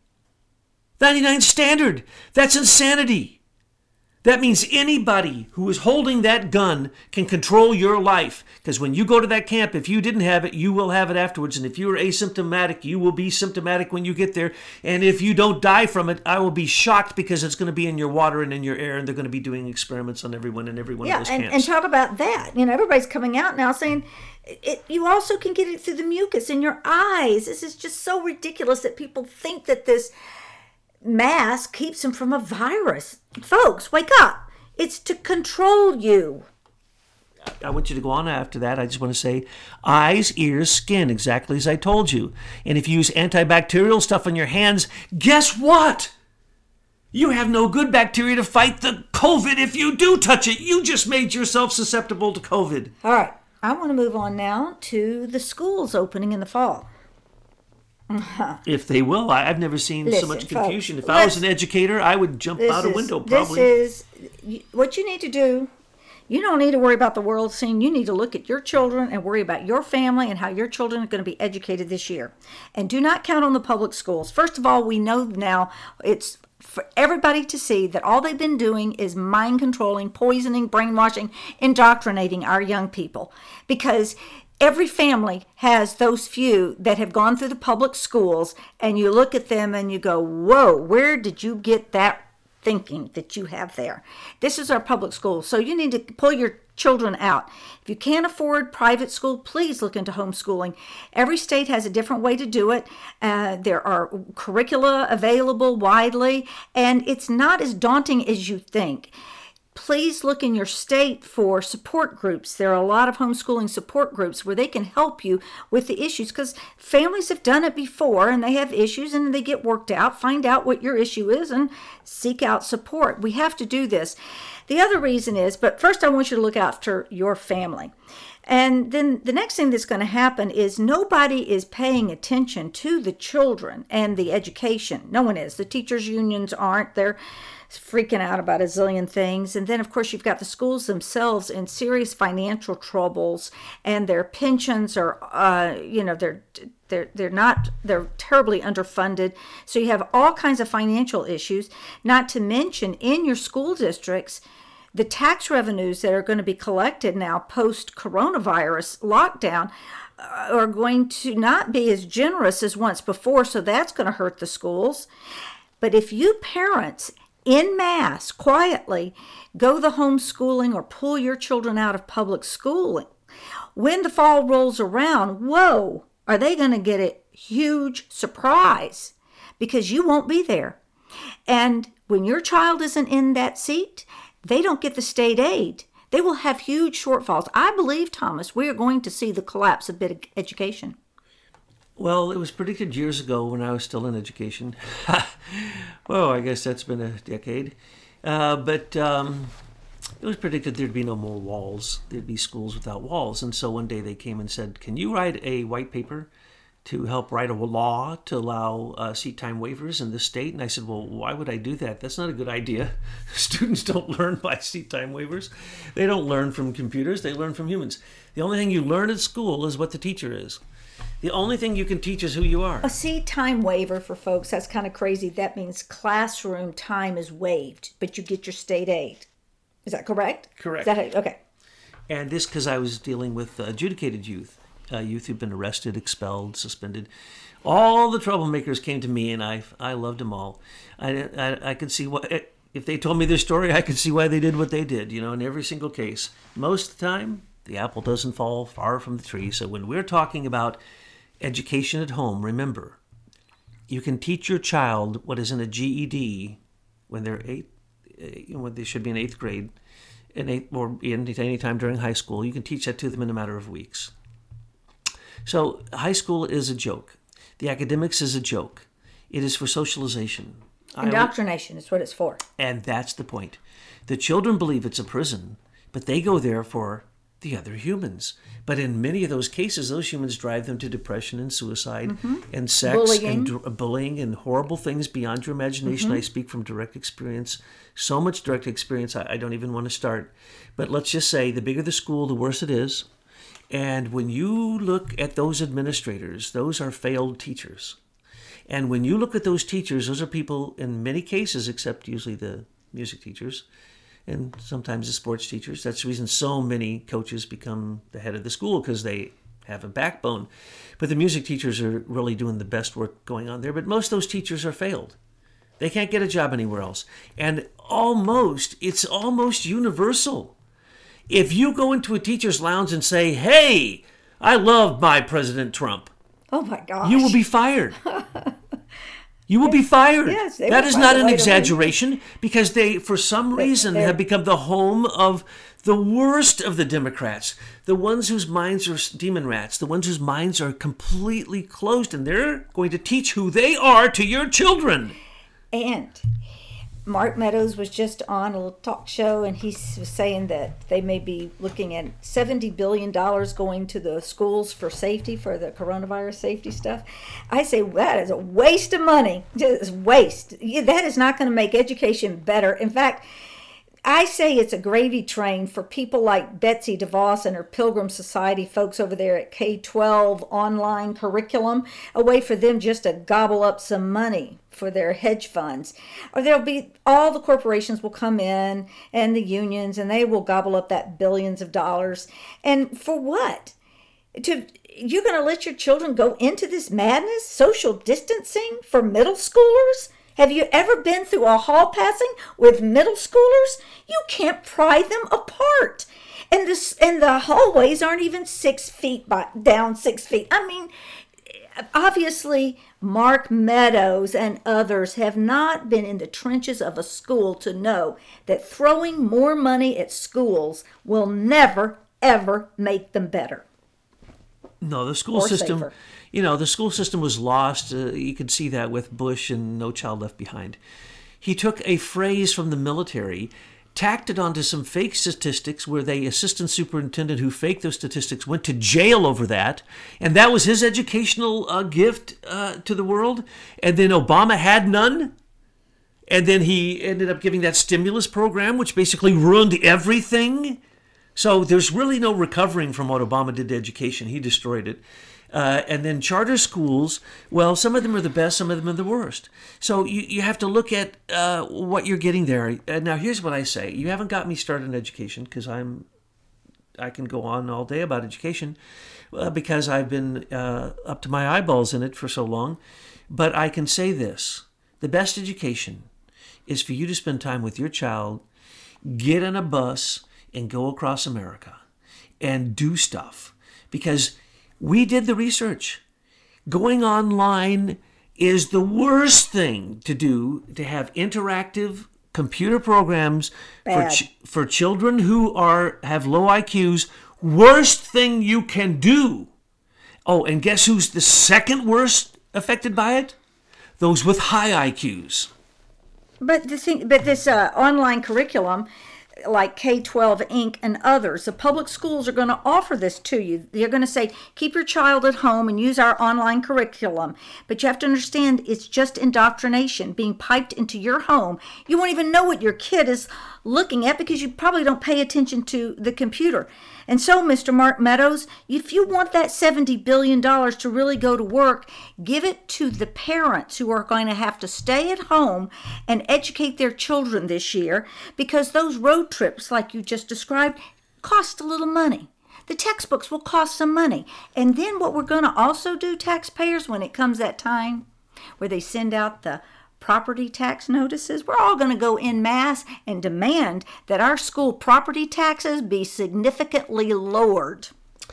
99 is standard. That's insanity. That means anybody who is holding that gun can control your life. Because when you go to that camp, if you didn't have it, you will have it afterwards. And if you are asymptomatic, you will be symptomatic when you get there. And if you don't die from it, I will be shocked, because it's going to be in your water and in your air, and they're going to be doing experiments on everyone in every one of those camps. And talk about that. Everybody's coming out now saying you also can get it through the mucus in your eyes. This is just so ridiculous that people think that this mask keeps them from a virus. Folks, wake up. It's to control you. I want you to go on after that. I just want to say eyes, ears, skin, exactly as I told you. And if you use antibacterial stuff on your hands, guess what? You have no good bacteria to fight the COVID if you do touch it. You just made yourself susceptible to COVID. All right. I want to move on now to the schools opening in the fall. If they will. I've never seen so much confusion. Folks, if I was an educator, I would jump out a window probably. This is what you need to do. You don't need to worry about the world scene. You need to look at your children and worry about your family and how your children are going to be educated this year. And do not count on the public schools. First of all, we know now it's for everybody to see that all they've been doing is mind controlling, poisoning, brainwashing, indoctrinating our young people. Because every family has those few that have gone through the public schools, and you look at them and you go, whoa, where did you get that thinking that you have there? This is our public school. So you need to pull your children out. If you can't afford private school, please look into homeschooling. Every state has a different way to do it. There are curricula available widely, and it's not as daunting as you think. Please look in your state for support groups. There are a lot of homeschooling support groups where they can help you with the issues, because families have done it before and they have issues and they get worked out. Find out what your issue is and seek out support. We have to do this. The other reason is, but first I want you to look after your family. And then the next thing that's going to happen is nobody is paying attention to the children and the education. No one is. The teachers' unions aren't. They're freaking out about a zillion things. And then, of course, you've got the schools themselves in serious financial troubles, and their pensions are, they're terribly underfunded. So you have all kinds of financial issues, not to mention in your school districts, the tax revenues that are going to be collected now post-coronavirus lockdown are going to not be as generous as once before, so that's going to hurt the schools. But if you parents en masse, quietly, go the homeschooling or pull your children out of public schooling, when the fall rolls around, whoa, are they going to get a huge surprise, because you won't be there. And when your child isn't in that seat, they don't get the state aid. They will have huge shortfalls. I believe, Thomas, we are going to see the collapse of big education. Well, it was predicted years ago when I was still in education. Well, I guess that's been a decade. But it was predicted there'd be no more walls. There'd be schools without walls. And so one day they came and said, can you write a white paper to help write a law to allow seat time waivers in this state? And I said, well, why would I do that? That's not a good idea. Students don't learn by seat time waivers. They don't learn from computers. They learn from humans. The only thing you learn at school is what the teacher is. The only thing you can teach is who you are. A seat time waiver for folks, that's kind of crazy. That means classroom time is waived, but you get your state aid. Is that correct? Correct. Okay. And this because I was dealing with adjudicated youth, youth who've been arrested, expelled, suspended. All the troublemakers came to me, and I loved them all. I could see why, if they told me their story, I could see why they did what they did, in every single case. Most of the time, the apple doesn't fall far from the tree. So when we're talking about education at home, remember, you can teach your child what is in a GED when they're when they should be in 8th grade, or any time during high school. You can teach that to them in a matter of weeks. So high school is a joke. The academics is a joke. It is for socialization. Indoctrination is what it's for. And that's the point. The children believe it's a prison, but they go there for the other humans. But in many of those cases, those humans drive them to depression and suicide and sex and bullying and horrible things beyond your imagination. I speak from direct experience, so much direct experience I don't even want to start. But let's just say the bigger the school, the worse it is. And when you look at those administrators, those are failed teachers. And when you look at those teachers, those are people in many cases, except usually the music teachers, and sometimes the sports teachers. That's the reason so many coaches become the head of the school, because they have a backbone. But the music teachers are really doing the best work going on there. But most of those teachers are failed. They can't get a job anywhere else. And it's almost universal. If you go into a teacher's lounge and say, hey, I love my President Trump. Oh my gosh. You will be fired. You will be fired. Yes, that is not an exaggeration, because they, for some reason, have become the home of the worst of the Democrats, the ones whose minds are demon rats, the ones whose minds are completely closed, and they're going to teach who they are to your children. And Mark Meadows was just on a little talk show, and he was saying that they may be looking at $70 billion going to the schools for safety, for the coronavirus safety stuff. I say that is a waste of money. It's waste. That is not going to make education better. In fact, I say it's a gravy train for people like Betsy DeVos and her Pilgrim Society folks over there at K-12 online curriculum, a way for them just to gobble up some money for their hedge funds. Or there'll be, all the corporations will come in and the unions, and they will gobble up that billions of dollars. And for what? You're going to let your children go into this madness, social distancing for middle schoolers? Have you ever been through a hall passing with middle schoolers? You can't pry them apart. And the hallways aren't even 6 feet down 6 feet. I mean, obviously, Mark Meadows and others have not been in the trenches of a school to know that throwing more money at schools will never, ever make them better. No, the school system, safer. The school system was lost. You could see that with Bush and No Child Left Behind. He took a phrase from the military, tacked it onto some fake statistics where the assistant superintendent who faked those statistics went to jail over that. And that was his educational gift to the world. And then Obama had none. And then he ended up giving that stimulus program, which basically ruined everything. So there's really no recovering from what Obama did to education. He destroyed it. And then charter schools, well, some of them are the best, some of them are the worst. So you have to look at what you're getting there. Now, here's what I say. You haven't got me started in education because I can go on all day about education because I've been up to my eyeballs in it for so long. But I can say this. The best education is for you to spend time with your child, get on a bus, and go across America and do stuff. Because we did the research. Going online is the worst thing to do, to have interactive computer programs for children who have low IQs. Worst thing you can do. Oh, and guess who's the second worst affected by it? Those with high IQs. But this online curriculum, like K-12 Inc. and others, the public schools are going to offer this to you. They're going to say, keep your child at home and use our online curriculum. But you have to understand, it's just indoctrination being piped into your home. You won't even know what your kid is looking at because you probably don't pay attention to the computer. And so, Mr. Mark Meadows, if you want that $70 billion to really go to work, give it to the parents who are going to have to stay at home and educate their children this year, because those road trips, like you just described, cost a little money. The textbooks will cost some money. And then what we're going to also do, taxpayers, when it comes that time where they send out the property tax notices, we're all going to go en masse and demand that our school property taxes be significantly lowered.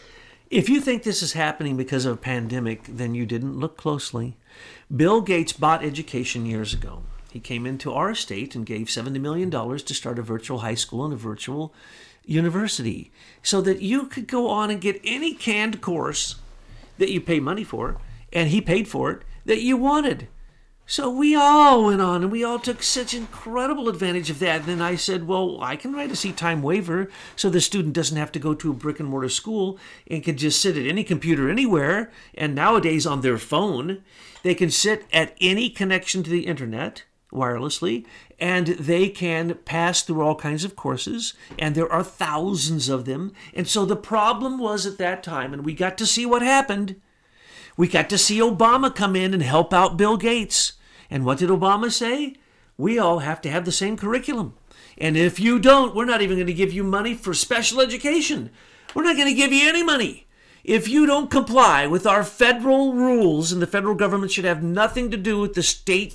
If you think this is happening because of a pandemic, then you didn't look closely. Bill Gates bought education years ago. He came into our state and gave $70 million to start a virtual high school and a virtual university so that you could go on and get any canned course that you pay money for, and he paid for it, that you wanted. So we all went on and we all took such incredible advantage of that. And then I said, well, I can write a seat time waiver so the student doesn't have to go to a brick and mortar school and can just sit at any computer anywhere. And nowadays on their phone, they can sit at any connection to the internet wirelessly, and they can pass through all kinds of courses, and there are thousands of them. And so the problem was at that time, and we got to see what happened. We got to see Obama come in and help out Bill Gates. And what did Obama say? We all have to have the same curriculum. And if you don't, we're not even going to give you money for special education. We're not going to give you any money. If you don't comply with our federal rules, and the federal government should have nothing to do with the state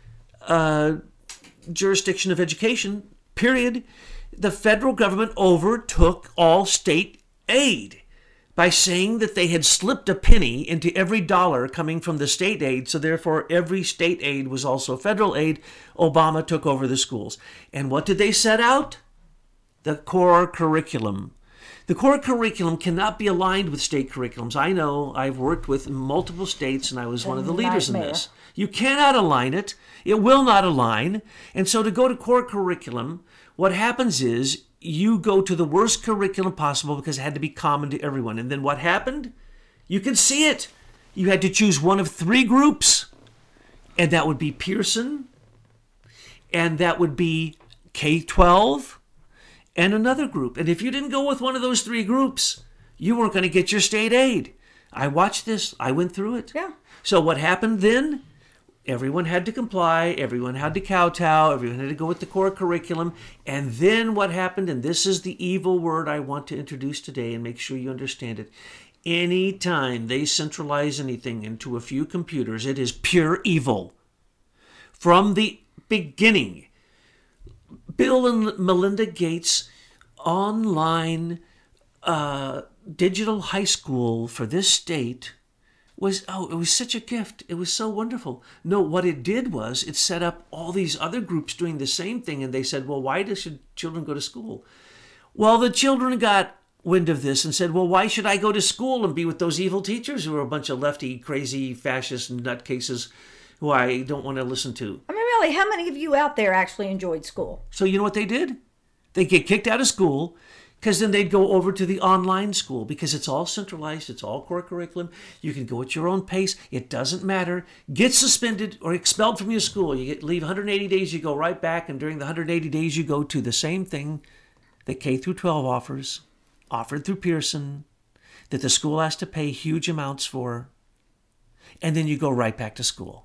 jurisdiction of education, period, the federal government overtook all state aid by saying that they had slipped a penny into every dollar coming from the state aid, so therefore every state aid was also federal aid. Obama took over the schools. And what did they set out? The core curriculum. The core curriculum cannot be aligned with state curriculums. I know, I've worked with multiple states and I was one of the leaders in this. You cannot align it. It will not align. And so to go to core curriculum, what happens is you go to the worst curriculum possible because it had to be common to everyone. And then what happened? You can see it. You had to choose one of 3 groups. And that would be Pearson, and that would be K-12, and another group. And if you didn't go with one of those 3 groups, you weren't going to get your state aid. I watched this. I went through it. Yeah. So what happened then? Everyone had to comply. Everyone had to kowtow. Everyone had to go with the core curriculum. And then what happened, and this is the evil word I want to introduce today and make sure you understand it. Anytime they centralize anything into a few computers, it is pure evil. From the beginning, Bill and Melinda Gates' online digital high school for this state it was such a gift. It was so wonderful. No, what it did was it set up all these other groups doing the same thing, and they said, well, why should children go to school? Well, the children got wind of this and said, well, why should I go to school and be with those evil teachers who are a bunch of lefty, crazy, fascist nutcases who I don't want to listen to? I mean, really, how many of you out there actually enjoyed school? So you know what they did? They get kicked out of school because then they'd go over to the online school because it's all centralized. It's all core curriculum. You can go at your own pace. It doesn't matter. Get suspended or expelled from your school. Leave 180 days, you go right back, and during the 180 days, you go to the same thing that K through 12 offers, offered through Pearson, that the school has to pay huge amounts for, and then you go right back to school.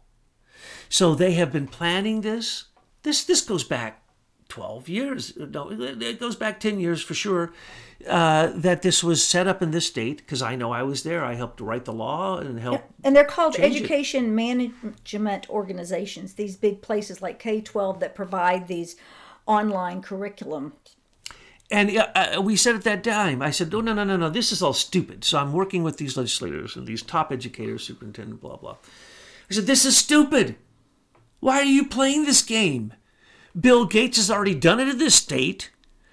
So they have been planning this. This goes back 12 years. No, it goes back 10 years for sure, that this was set up in this state, because I know I was there. I helped write the law and help. And they're called education management organizations, these big places like K-12 that provide these online curriculum. And we said at that time, I said, no, this is all stupid. So I'm working with these legislators and these top educators, superintendent, blah, blah. I said, this is stupid. Why are you playing this game? Bill Gates has already done it in this state.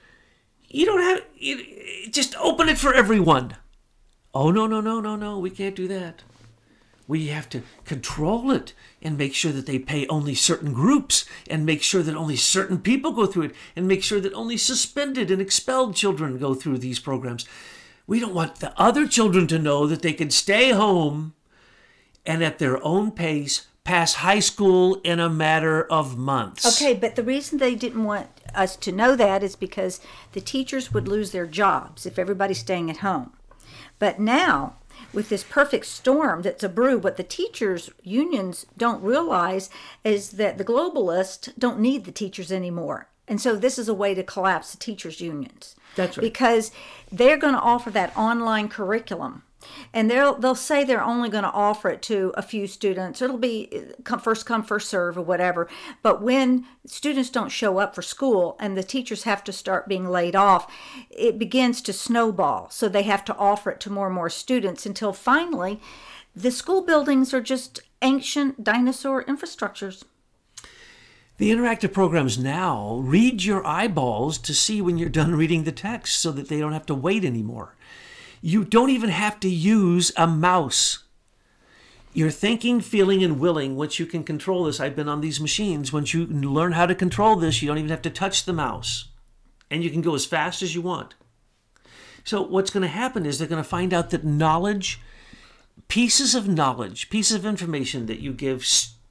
You don't have, just open it for everyone. Oh, no, we can't do that. We have to control it and make sure that they pay only certain groups and make sure that only certain people go through it and make sure that only suspended and expelled children go through these programs. We don't want the other children to know that they can stay home and at their own pace pass high school in a matter of months. Okay, but the reason they didn't want us to know that is because the teachers would lose their jobs if everybody's staying at home. But now, with this perfect storm that's a brew, what the teachers' unions don't realize is that the globalists don't need the teachers anymore. And so this is a way to collapse the teachers' unions. That's right. Because they're going to offer that online curriculum. And they'll say they're only going to offer it to a few students. It'll be first come, first serve or whatever. But when students don't show up for school and the teachers have to start being laid off, it begins to snowball. So they have to offer it to more and more students until finally the school buildings are just ancient dinosaur infrastructures. The interactive programs now read your eyeballs to see when you're done reading the text so that they don't have to wait anymore. You don't even have to use a mouse. You're thinking, feeling, and willing once you can control this. I've been on these machines. Once you learn how to control this, you don't even have to touch the mouse. And you can go as fast as you want. So what's going to happen is they're going to find out that pieces of information that you give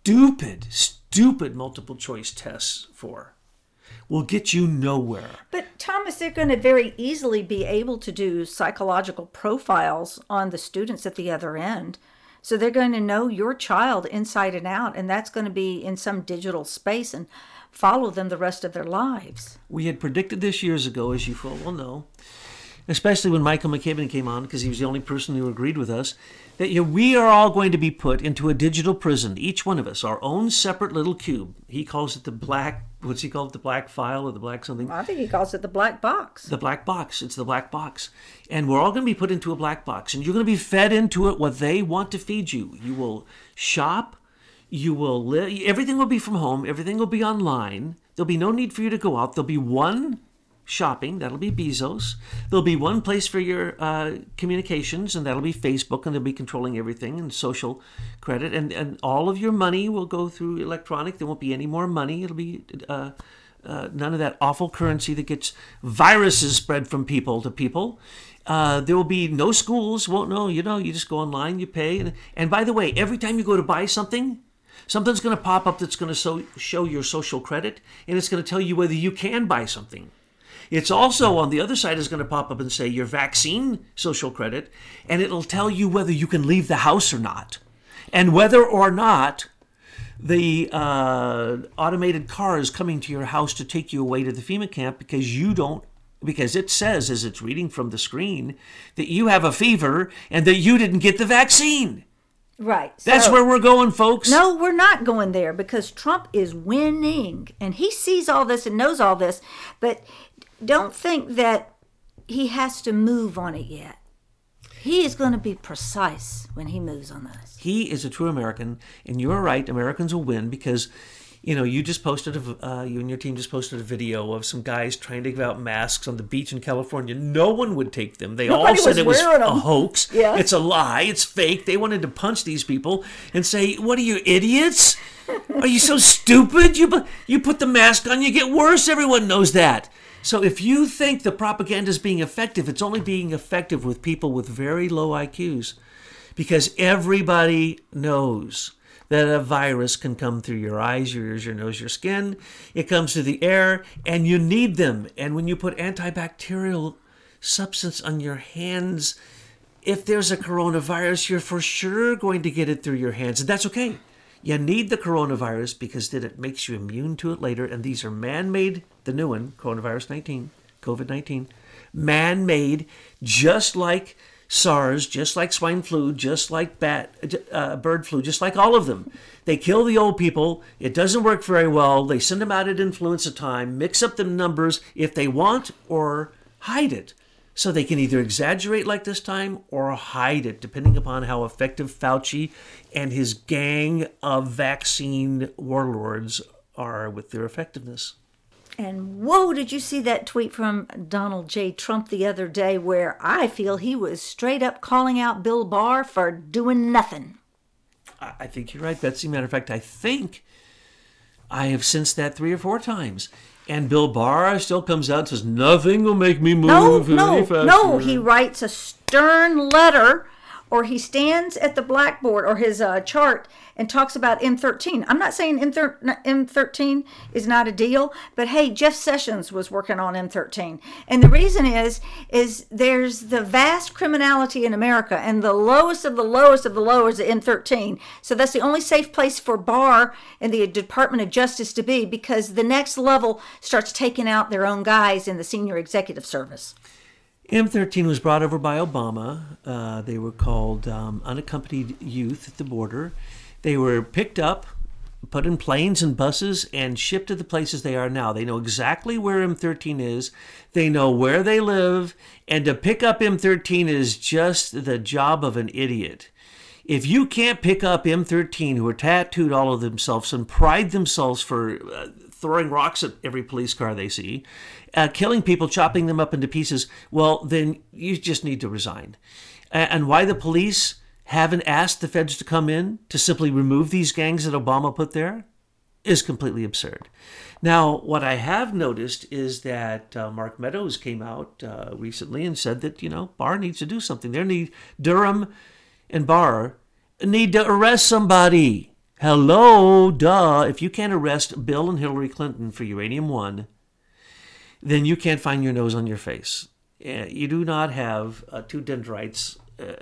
stupid multiple choice tests for will get you nowhere. But Thomas, they're going to very easily be able to do psychological profiles on the students at the other end. So they're going to know your child inside and out, and that's going to be in some digital space and follow them the rest of their lives. We had predicted this years ago, as you full well know, especially when Michael McKibben came on, because he was the only person who agreed with us, that we are all going to be put into a digital prison, each one of us, our own separate little cube. He calls it the black, what's he called it, the black file or the black something? I think he calls it the black box. The black box. It's the black box. And we're all going to be put into a black box, and you're going to be fed into it what they want to feed you. You will shop. You will live. Everything will be from home. Everything will be online. There'll be no need for you to go out. There'll be one shopping. That'll be Bezos. There'll be one place for your communications, and that'll be Facebook, and they'll be controlling everything and social credit. And all of your money will go through electronic. There won't be any more money. It'll be none of that awful currency that gets viruses spread from people to people. There will be no schools. Won't know. You just go online, you pay. And by the way, every time you go to buy something, something's going to pop up that's going to show your social credit, and it's going to tell you whether you can buy something. It's also, on the other side, is going to pop up and say your vaccine social credit, and it'll tell you whether you can leave the house or not, and whether or not the automated car is coming to your house to take you away to the FEMA camp because it says, as it's reading from the screen, that you have a fever and that you didn't get the vaccine. Right. That's where we're going, folks. No, we're not going there because Trump is winning. And he sees all this and knows all this. But don't think that he has to move on it yet. He is going to be precise when he moves on this. He is a true American. And you're right, Americans will win because, you just posted, you and your team just posted a video of some guys trying to give out masks on the beach in California. No one would take them. Nobody all said it was a hoax. Yeah. It's a lie. It's fake. They wanted to punch these people and say, what are you, idiots? Are you so stupid? You put the mask on, you get worse. Everyone knows that. So if you think the propaganda is being effective, it's only being effective with people with very low IQs because everybody knows that a virus can come through your eyes, your ears, your nose, your skin. It comes through the air, and you need them. And when you put antibacterial substance on your hands, if there's a coronavirus, you're for sure going to get it through your hands. And that's okay. You need the coronavirus because then it makes you immune to it later. And these are man-made, the new one, COVID-19, man-made, just like SARS, just like swine flu, just like bird flu, just like all of them. They kill the old people. It doesn't work very well. They send them out at influenza time, mix up the numbers if they want, or hide it. So they can either exaggerate like this time or hide it, depending upon how effective Fauci and his gang of vaccine warlords are with their effectiveness. And whoa, did you see that tweet from Donald J. Trump the other day where I feel he was straight up calling out Bill Barr for doing nothing? I think you're right, Betsy. Matter of fact, I think I have sensed that 3 or 4 times. And Bill Barr still comes out and says, nothing will make me move any faster. No, he writes a stern letter or he stands at the blackboard or his chart and talks about M13. I'm not saying M13 is not a deal, but hey, Jeff Sessions was working on M13. And the reason is there's the vast criminality in America, and the lowest of the lowest of the low is at M13. So that's the only safe place for Barr and the Department of Justice to be, because the next level starts taking out their own guys in the senior executive service. M13 was brought over by Obama. They were called unaccompanied youth at the border. They were picked up, put in planes and buses, and shipped to the places they are now. They know exactly where M13 is. They know where they live. And to pick up M13 is just the job of an idiot. If you can't pick up M13, who are tattooed all of themselves and pride themselves for throwing rocks at every police car they see, killing people, chopping them up into pieces, well, then you just need to resign. And why the police haven't asked the feds to come in to simply remove these gangs that Obama put there is completely absurd. Now, what I have noticed is that Mark Meadows came out recently and said that, Barr needs to do something. Durham and Barr need to arrest somebody. Hello, duh. If you can't arrest Bill and Hillary Clinton for Uranium One, then you can't find your nose on your face. You do not have 2 dendrites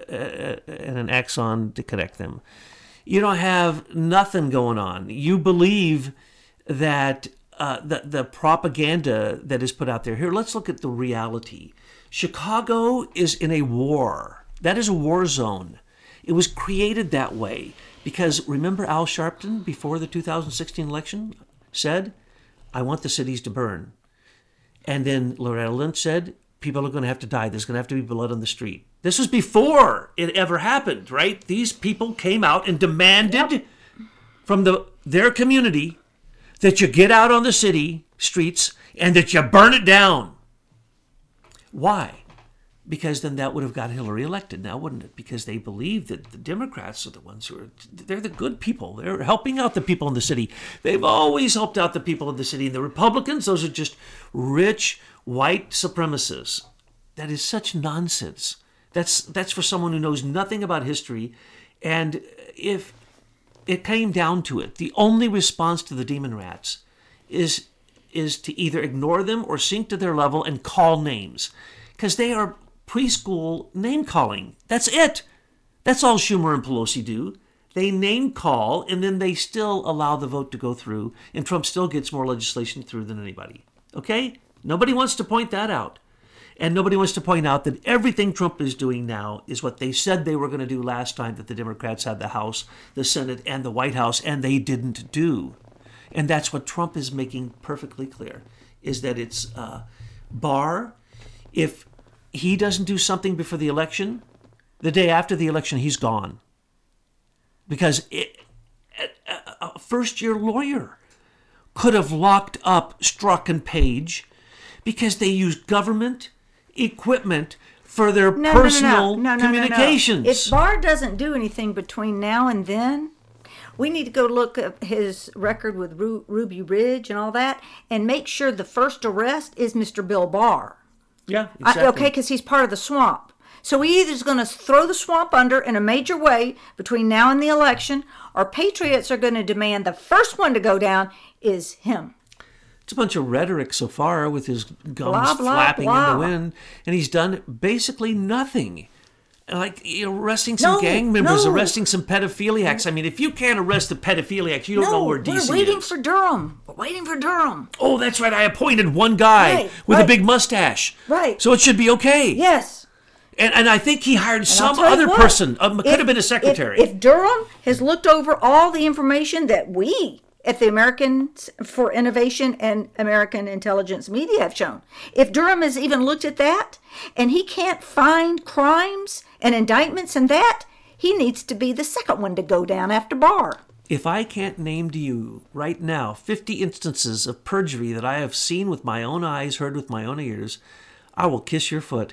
and an axon to connect them. You don't have nothing going on. You believe that the propaganda that is put out there. Here, let's look at the reality. Chicago is in a war. That is a war zone. It was created that way because, remember Al Sharpton, before the 2016 election, said, I want the cities to burn. And then Loretta Lynch said, people are going to have to die. There's going to have to be blood on the street. This was before it ever happened, right? These people came out and demanded from their community that you get out on the city streets and that you burn it down. Why? Because then that would have got Hillary elected now, wouldn't it? Because they believe that the Democrats are the ones they're the good people. They're helping out the people in the city. They've always helped out the people in the city. And the Republicans, those are just rich, white supremacists. That is such nonsense. That's for someone who knows nothing about history. And if it came down to it, the only response to the demon rats is to either ignore them or sink to their level and call names. Because they are preschool name calling. That's it. That's all Schumer and Pelosi do. They name call, and then they still allow the vote to go through, and Trump still gets more legislation through than anybody. Okay? Nobody wants to point that out. And nobody wants to point out that everything Trump is doing now is what they said they were going to do last time that the Democrats had the House, the Senate, and the White House, and they didn't do. And that's what Trump is making perfectly clear, is that it's Barr. If he doesn't do something before the election, the day after the election, he's gone. Because a first-year lawyer could have locked up Strzok and Page because they used government equipment for their personal communications. No. If Barr doesn't do anything between now and then, we need to go look at his record with Ruby Ridge and all that and make sure the first arrest is Mr. Bill Barr. Yeah, exactly. Okay, because he's part of the swamp. So he either is going to throw the swamp under in a major way between now and the election, or patriots are going to demand the first one to go down is him. It's a bunch of rhetoric so far with his gums blah, blah, flapping blah. in the wind, and he's done basically nothing. Like arresting some gang members, arresting some pedophiliacs. I mean, if you can't arrest the pedophiliacs, you don't know where DC is. We're waiting for Durham. We're waiting for Durham. Oh, that's right. I appointed one guy with a big mustache. Right. So it should be okay. Yes. And I think he hired some other person. Could have been a secretary. If Durham has looked over all the information that we at the Americans for Innovation and American Intelligence Media have shown, if Durham has even looked at that and he can't find crimes and indictments and that, he needs to be the second one to go down after Barr. If I can't name to you right now 50 instances of perjury that I have seen with my own eyes, heard with my own ears, I will kiss your foot.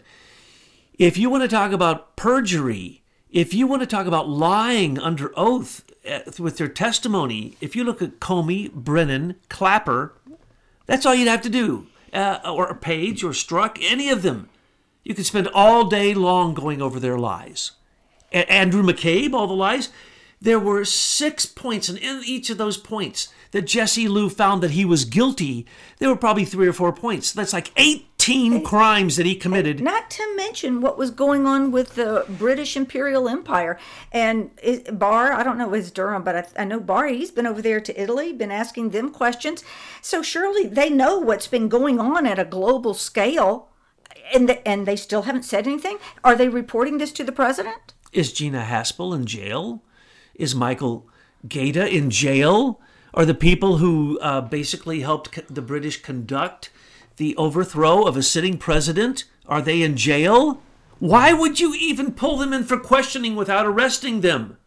If you want to talk about perjury, if you want to talk about lying under oath with their testimony, if you look at Comey, Brennan, Clapper, that's all you'd have to do. Or Page or Strzok, any of them. You could spend all day long going over their lies. Andrew McCabe, all the lies. There were 6 points, and in each of those points that Jesse Liu found that he was guilty, there were probably 3 or 4 points. That's like 18 crimes that he committed. Not to mention what was going on with the British Imperial Empire. And Barr, I don't know his Durham, but I know Barr, he's been over there to Italy, been asking them questions. So surely they know what's been going on at a global scale, and they still haven't said anything? Are they reporting this to the president? Is Gina Haspel in jail? Is Michael Gaeta in jail? Are the people who basically helped the British conduct the overthrow of a sitting president, are they in jail? Why would you even pull them in for questioning without arresting them?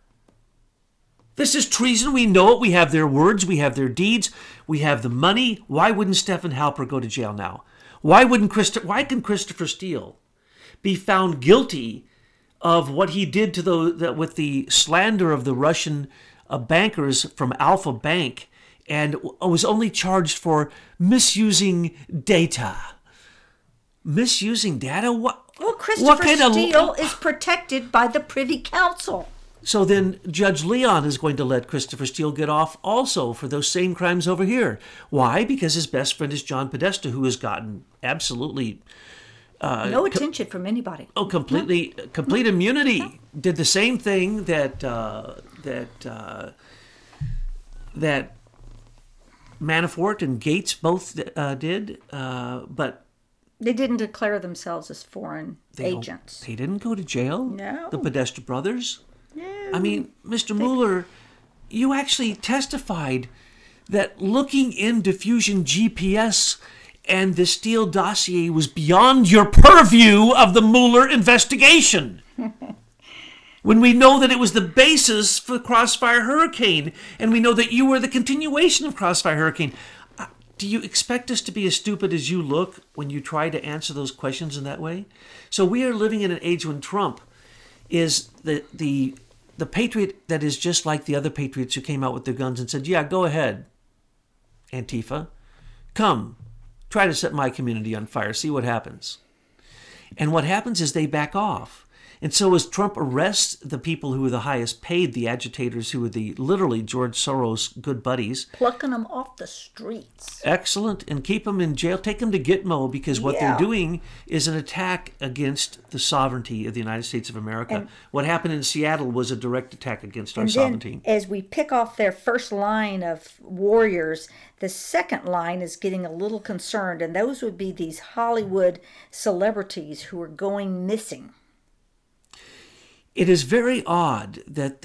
This is treason. We know it. We have their words. We have their deeds. We have the money. Why wouldn't Stephen Halper go to jail now? Why can Christopher Steele be found guilty of what he did to with the slander of the Russian bankers from Alpha Bank, and was only charged for misusing data? Misusing data? Well, Christopher Steele is protected by the Privy Council. So then Judge Leon is going to let Christopher Steele get off also for those same crimes over here. Why? Because his best friend is John Podesta, who has gotten absolutely no attention from anybody. Oh, complete immunity. Did the same thing that Manafort and Gates both did, but they didn't declare themselves as foreign agents. They didn't go to jail. No, the Podesta brothers. No. I mean, Mr. Mueller, you actually testified that looking into Fusion GPS and the Steele dossier was beyond your purview of the Mueller investigation. When we know that it was the basis for Crossfire Hurricane, and we know that you were the continuation of Crossfire Hurricane. Do you expect us to be as stupid as you look when you try to answer those questions in that way? So we are living in an age when Trump is the patriot that is just like the other patriots who came out with their guns and said, yeah, go ahead, Antifa. Come, try to set my community on fire. See what happens. And what happens is they back off. And so as Trump arrests the people who are the highest paid, the agitators who are the literally George Soros good buddies. Plucking them off the streets. Excellent. And keep them in jail. Take them to Gitmo, because what they're doing is an attack against the sovereignty of the United States of America. And what happened in Seattle was a direct attack against our sovereignty. As we pick off their first line of warriors, the second line is getting a little concerned. And those would be these Hollywood celebrities who are going missing. It is very odd that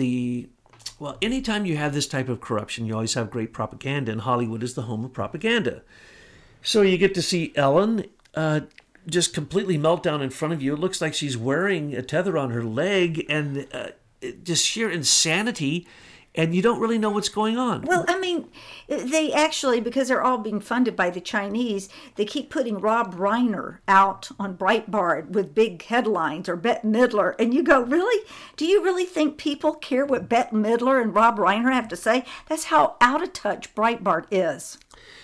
anytime you have this type of corruption, you always have great propaganda, and Hollywood is the home of propaganda. So you get to see Ellen just completely melt down in front of you. It looks like she's wearing a tether on her leg, and just sheer insanity, and you don't really know what's going on. Well, I mean, they actually, because they're all being funded by the Chinese, they keep putting Rob Reiner out on Breitbart with big headlines, or Bette Midler, and you go, really? Do you really think people care what Bette Midler and Rob Reiner have to say? That's how out of touch Breitbart is.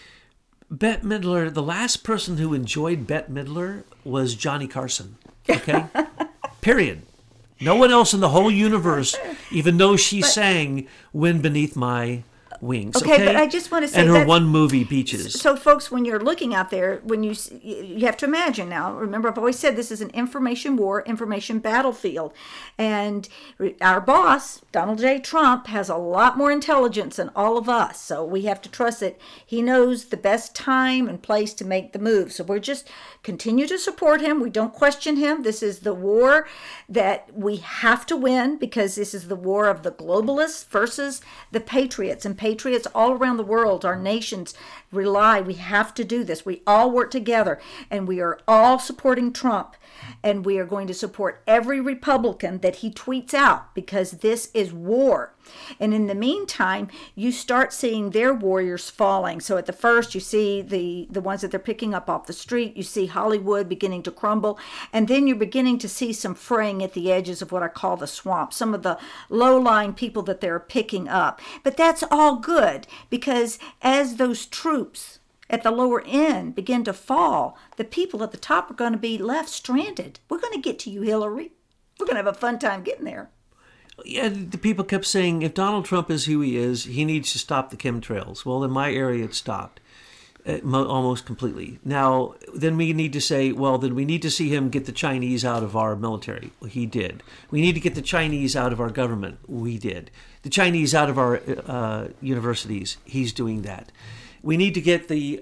Bette Midler, the last person who enjoyed Bette Midler was Johnny Carson, okay? Period. No one else in the whole universe even knows she sang Wind Beneath My Wings. Okay, but I just want to say, and her one movie, Beaches. So, folks, when you're looking out there, when you have to imagine now. Remember, I've always said this is an information war, information battlefield, and our boss, Donald J. Trump, has a lot more intelligence than all of us. So we have to trust that he knows the best time and place to make the move. So we're just continue to support him. We don't question him. This is the war that we have to win, because this is the war of the globalists versus the patriots. And patriots all around the world, our nations rely. We have to do this. We all work together, and we are all supporting Trump. And we are going to support every Republican that he tweets out, because this is war. And in the meantime, you start seeing their warriors falling. So at the first, you see the ones that they're picking up off the street. You see Hollywood beginning to crumble. And then you're beginning to see some fraying at the edges of what I call the swamp, some of the low-lying people that they're picking up. But that's all good, because as those troops at the lower end begin to fall, the people at the top are going to be left stranded. We're going to get to you, Hillary. We're going to have a fun time getting there. Yeah, the people kept saying, if Donald Trump is who he is, he needs to stop the chemtrails. Well, in my area, it stopped almost completely. Now, then we need to say, well, then we need to see him get the Chinese out of our military. Well, he did. We need to get the Chinese out of our government. We did. The Chinese out of our universities. He's doing that. We need to get the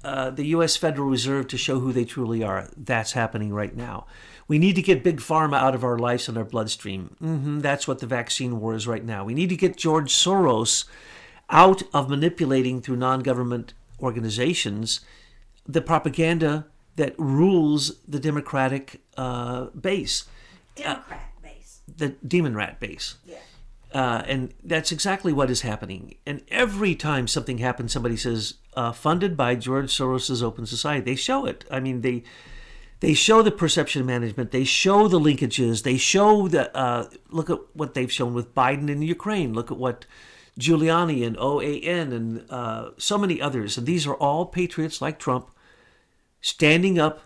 U.S. Federal Reserve to show who they truly are. That's happening right now. We need to get Big Pharma out of our lives and our bloodstream. That's what the vaccine war is right now. We need to get George Soros out of manipulating through non-government organizations the propaganda that rules the Democratic base. Democrat base. The demon rat base. Yeah. And that's exactly what is happening. And every time something happens, somebody says, funded by George Soros's Open Society. They show it. I mean, they show the perception management. They show the linkages. They show look at what they've shown with Biden in Ukraine. Look at what Giuliani and OAN and so many others. And these are all patriots like Trump, standing up,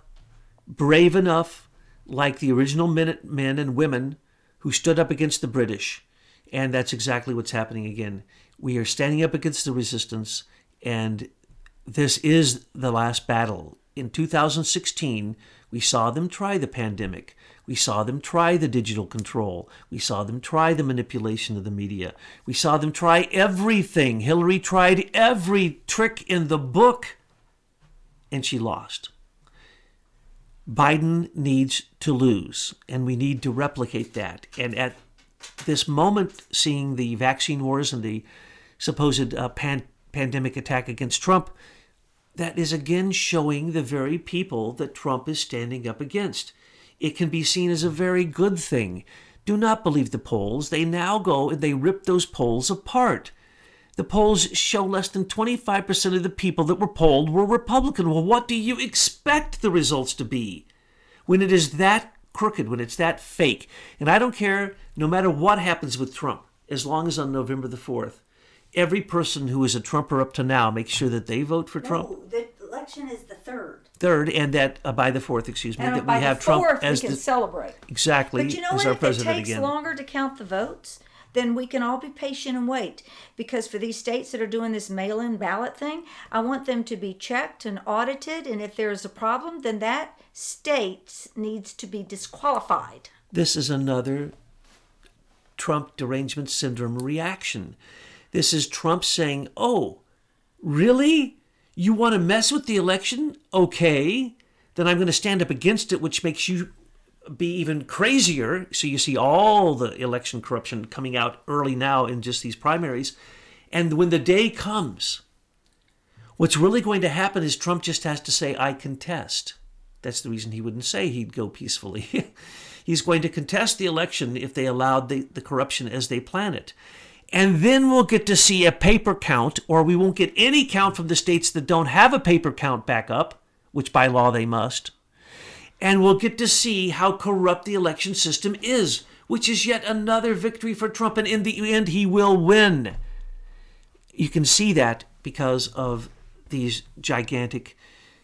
brave enough, like the original Minutemen and women who stood up against the British. And that's exactly what's happening again. We are standing up against the resistance, and this is the last battle. In 2016, we saw them try the pandemic. We saw them try the digital control. We saw them try the manipulation of the media. We saw them try everything. Hillary tried every trick in the book, and she lost. Biden needs to lose, and we need to replicate that. And at this moment, seeing the vaccine wars and the supposed pandemic attack against Trump, that is again showing the very people that Trump is standing up against. It can be seen as a very good thing. Do not believe the polls. They now go and they rip those polls apart. The polls show less than 25% of the people that were polled were Republican. Well, what do you expect the results to be when it is that crooked, when it's that fake? And I don't care, no matter what happens with Trump, as long as on November the 4th, every person who is a Trumper up to now makes sure that they vote for Trump. No, the election is the 3rd. And that by the 4th, excuse me, And that by we have the 4th, Trump as we can celebrate. Exactly, But you know as what? our If it president takes again. longer to count the votes, then we can all be patient and wait. Because for these states that are doing this mail-in ballot thing, I want them to be checked and audited. And if there's a problem, then that state needs to be disqualified. This is another Trump derangement syndrome reaction. This is Trump saying, oh, really? You want to mess with the election? Okay. Then I'm going to stand up against it, which makes you be even crazier. So you see all the election corruption coming out early now in just these primaries. And when the day comes, what's really going to happen is Trump just has to say, I contest. That's the reason he wouldn't say he'd go peacefully. He's going to contest the election if they allowed the corruption as they plan it. And then we'll get to see a paper count, or we won't get any count from the states that don't have a paper count back up, which by law they must. And we'll get to see how corrupt the election system is, which is yet another victory for Trump. And in the end, he will win. You can see that because of these gigantic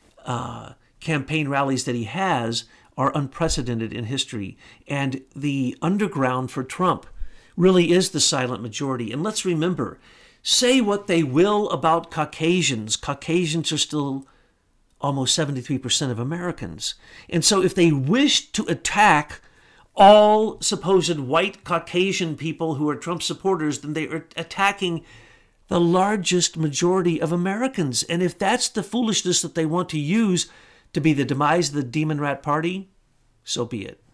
campaign rallies that he has are unprecedented in history. And the underground for Trump really is the silent majority. And let's remember, say what they will about Caucasians. Caucasians are still almost 73% of Americans. And so if they wish to attack all supposed white Caucasian people who are Trump supporters, then they are attacking the largest majority of Americans. And if that's the foolishness that they want to use to be the demise of the Demon Rat Party, so be it.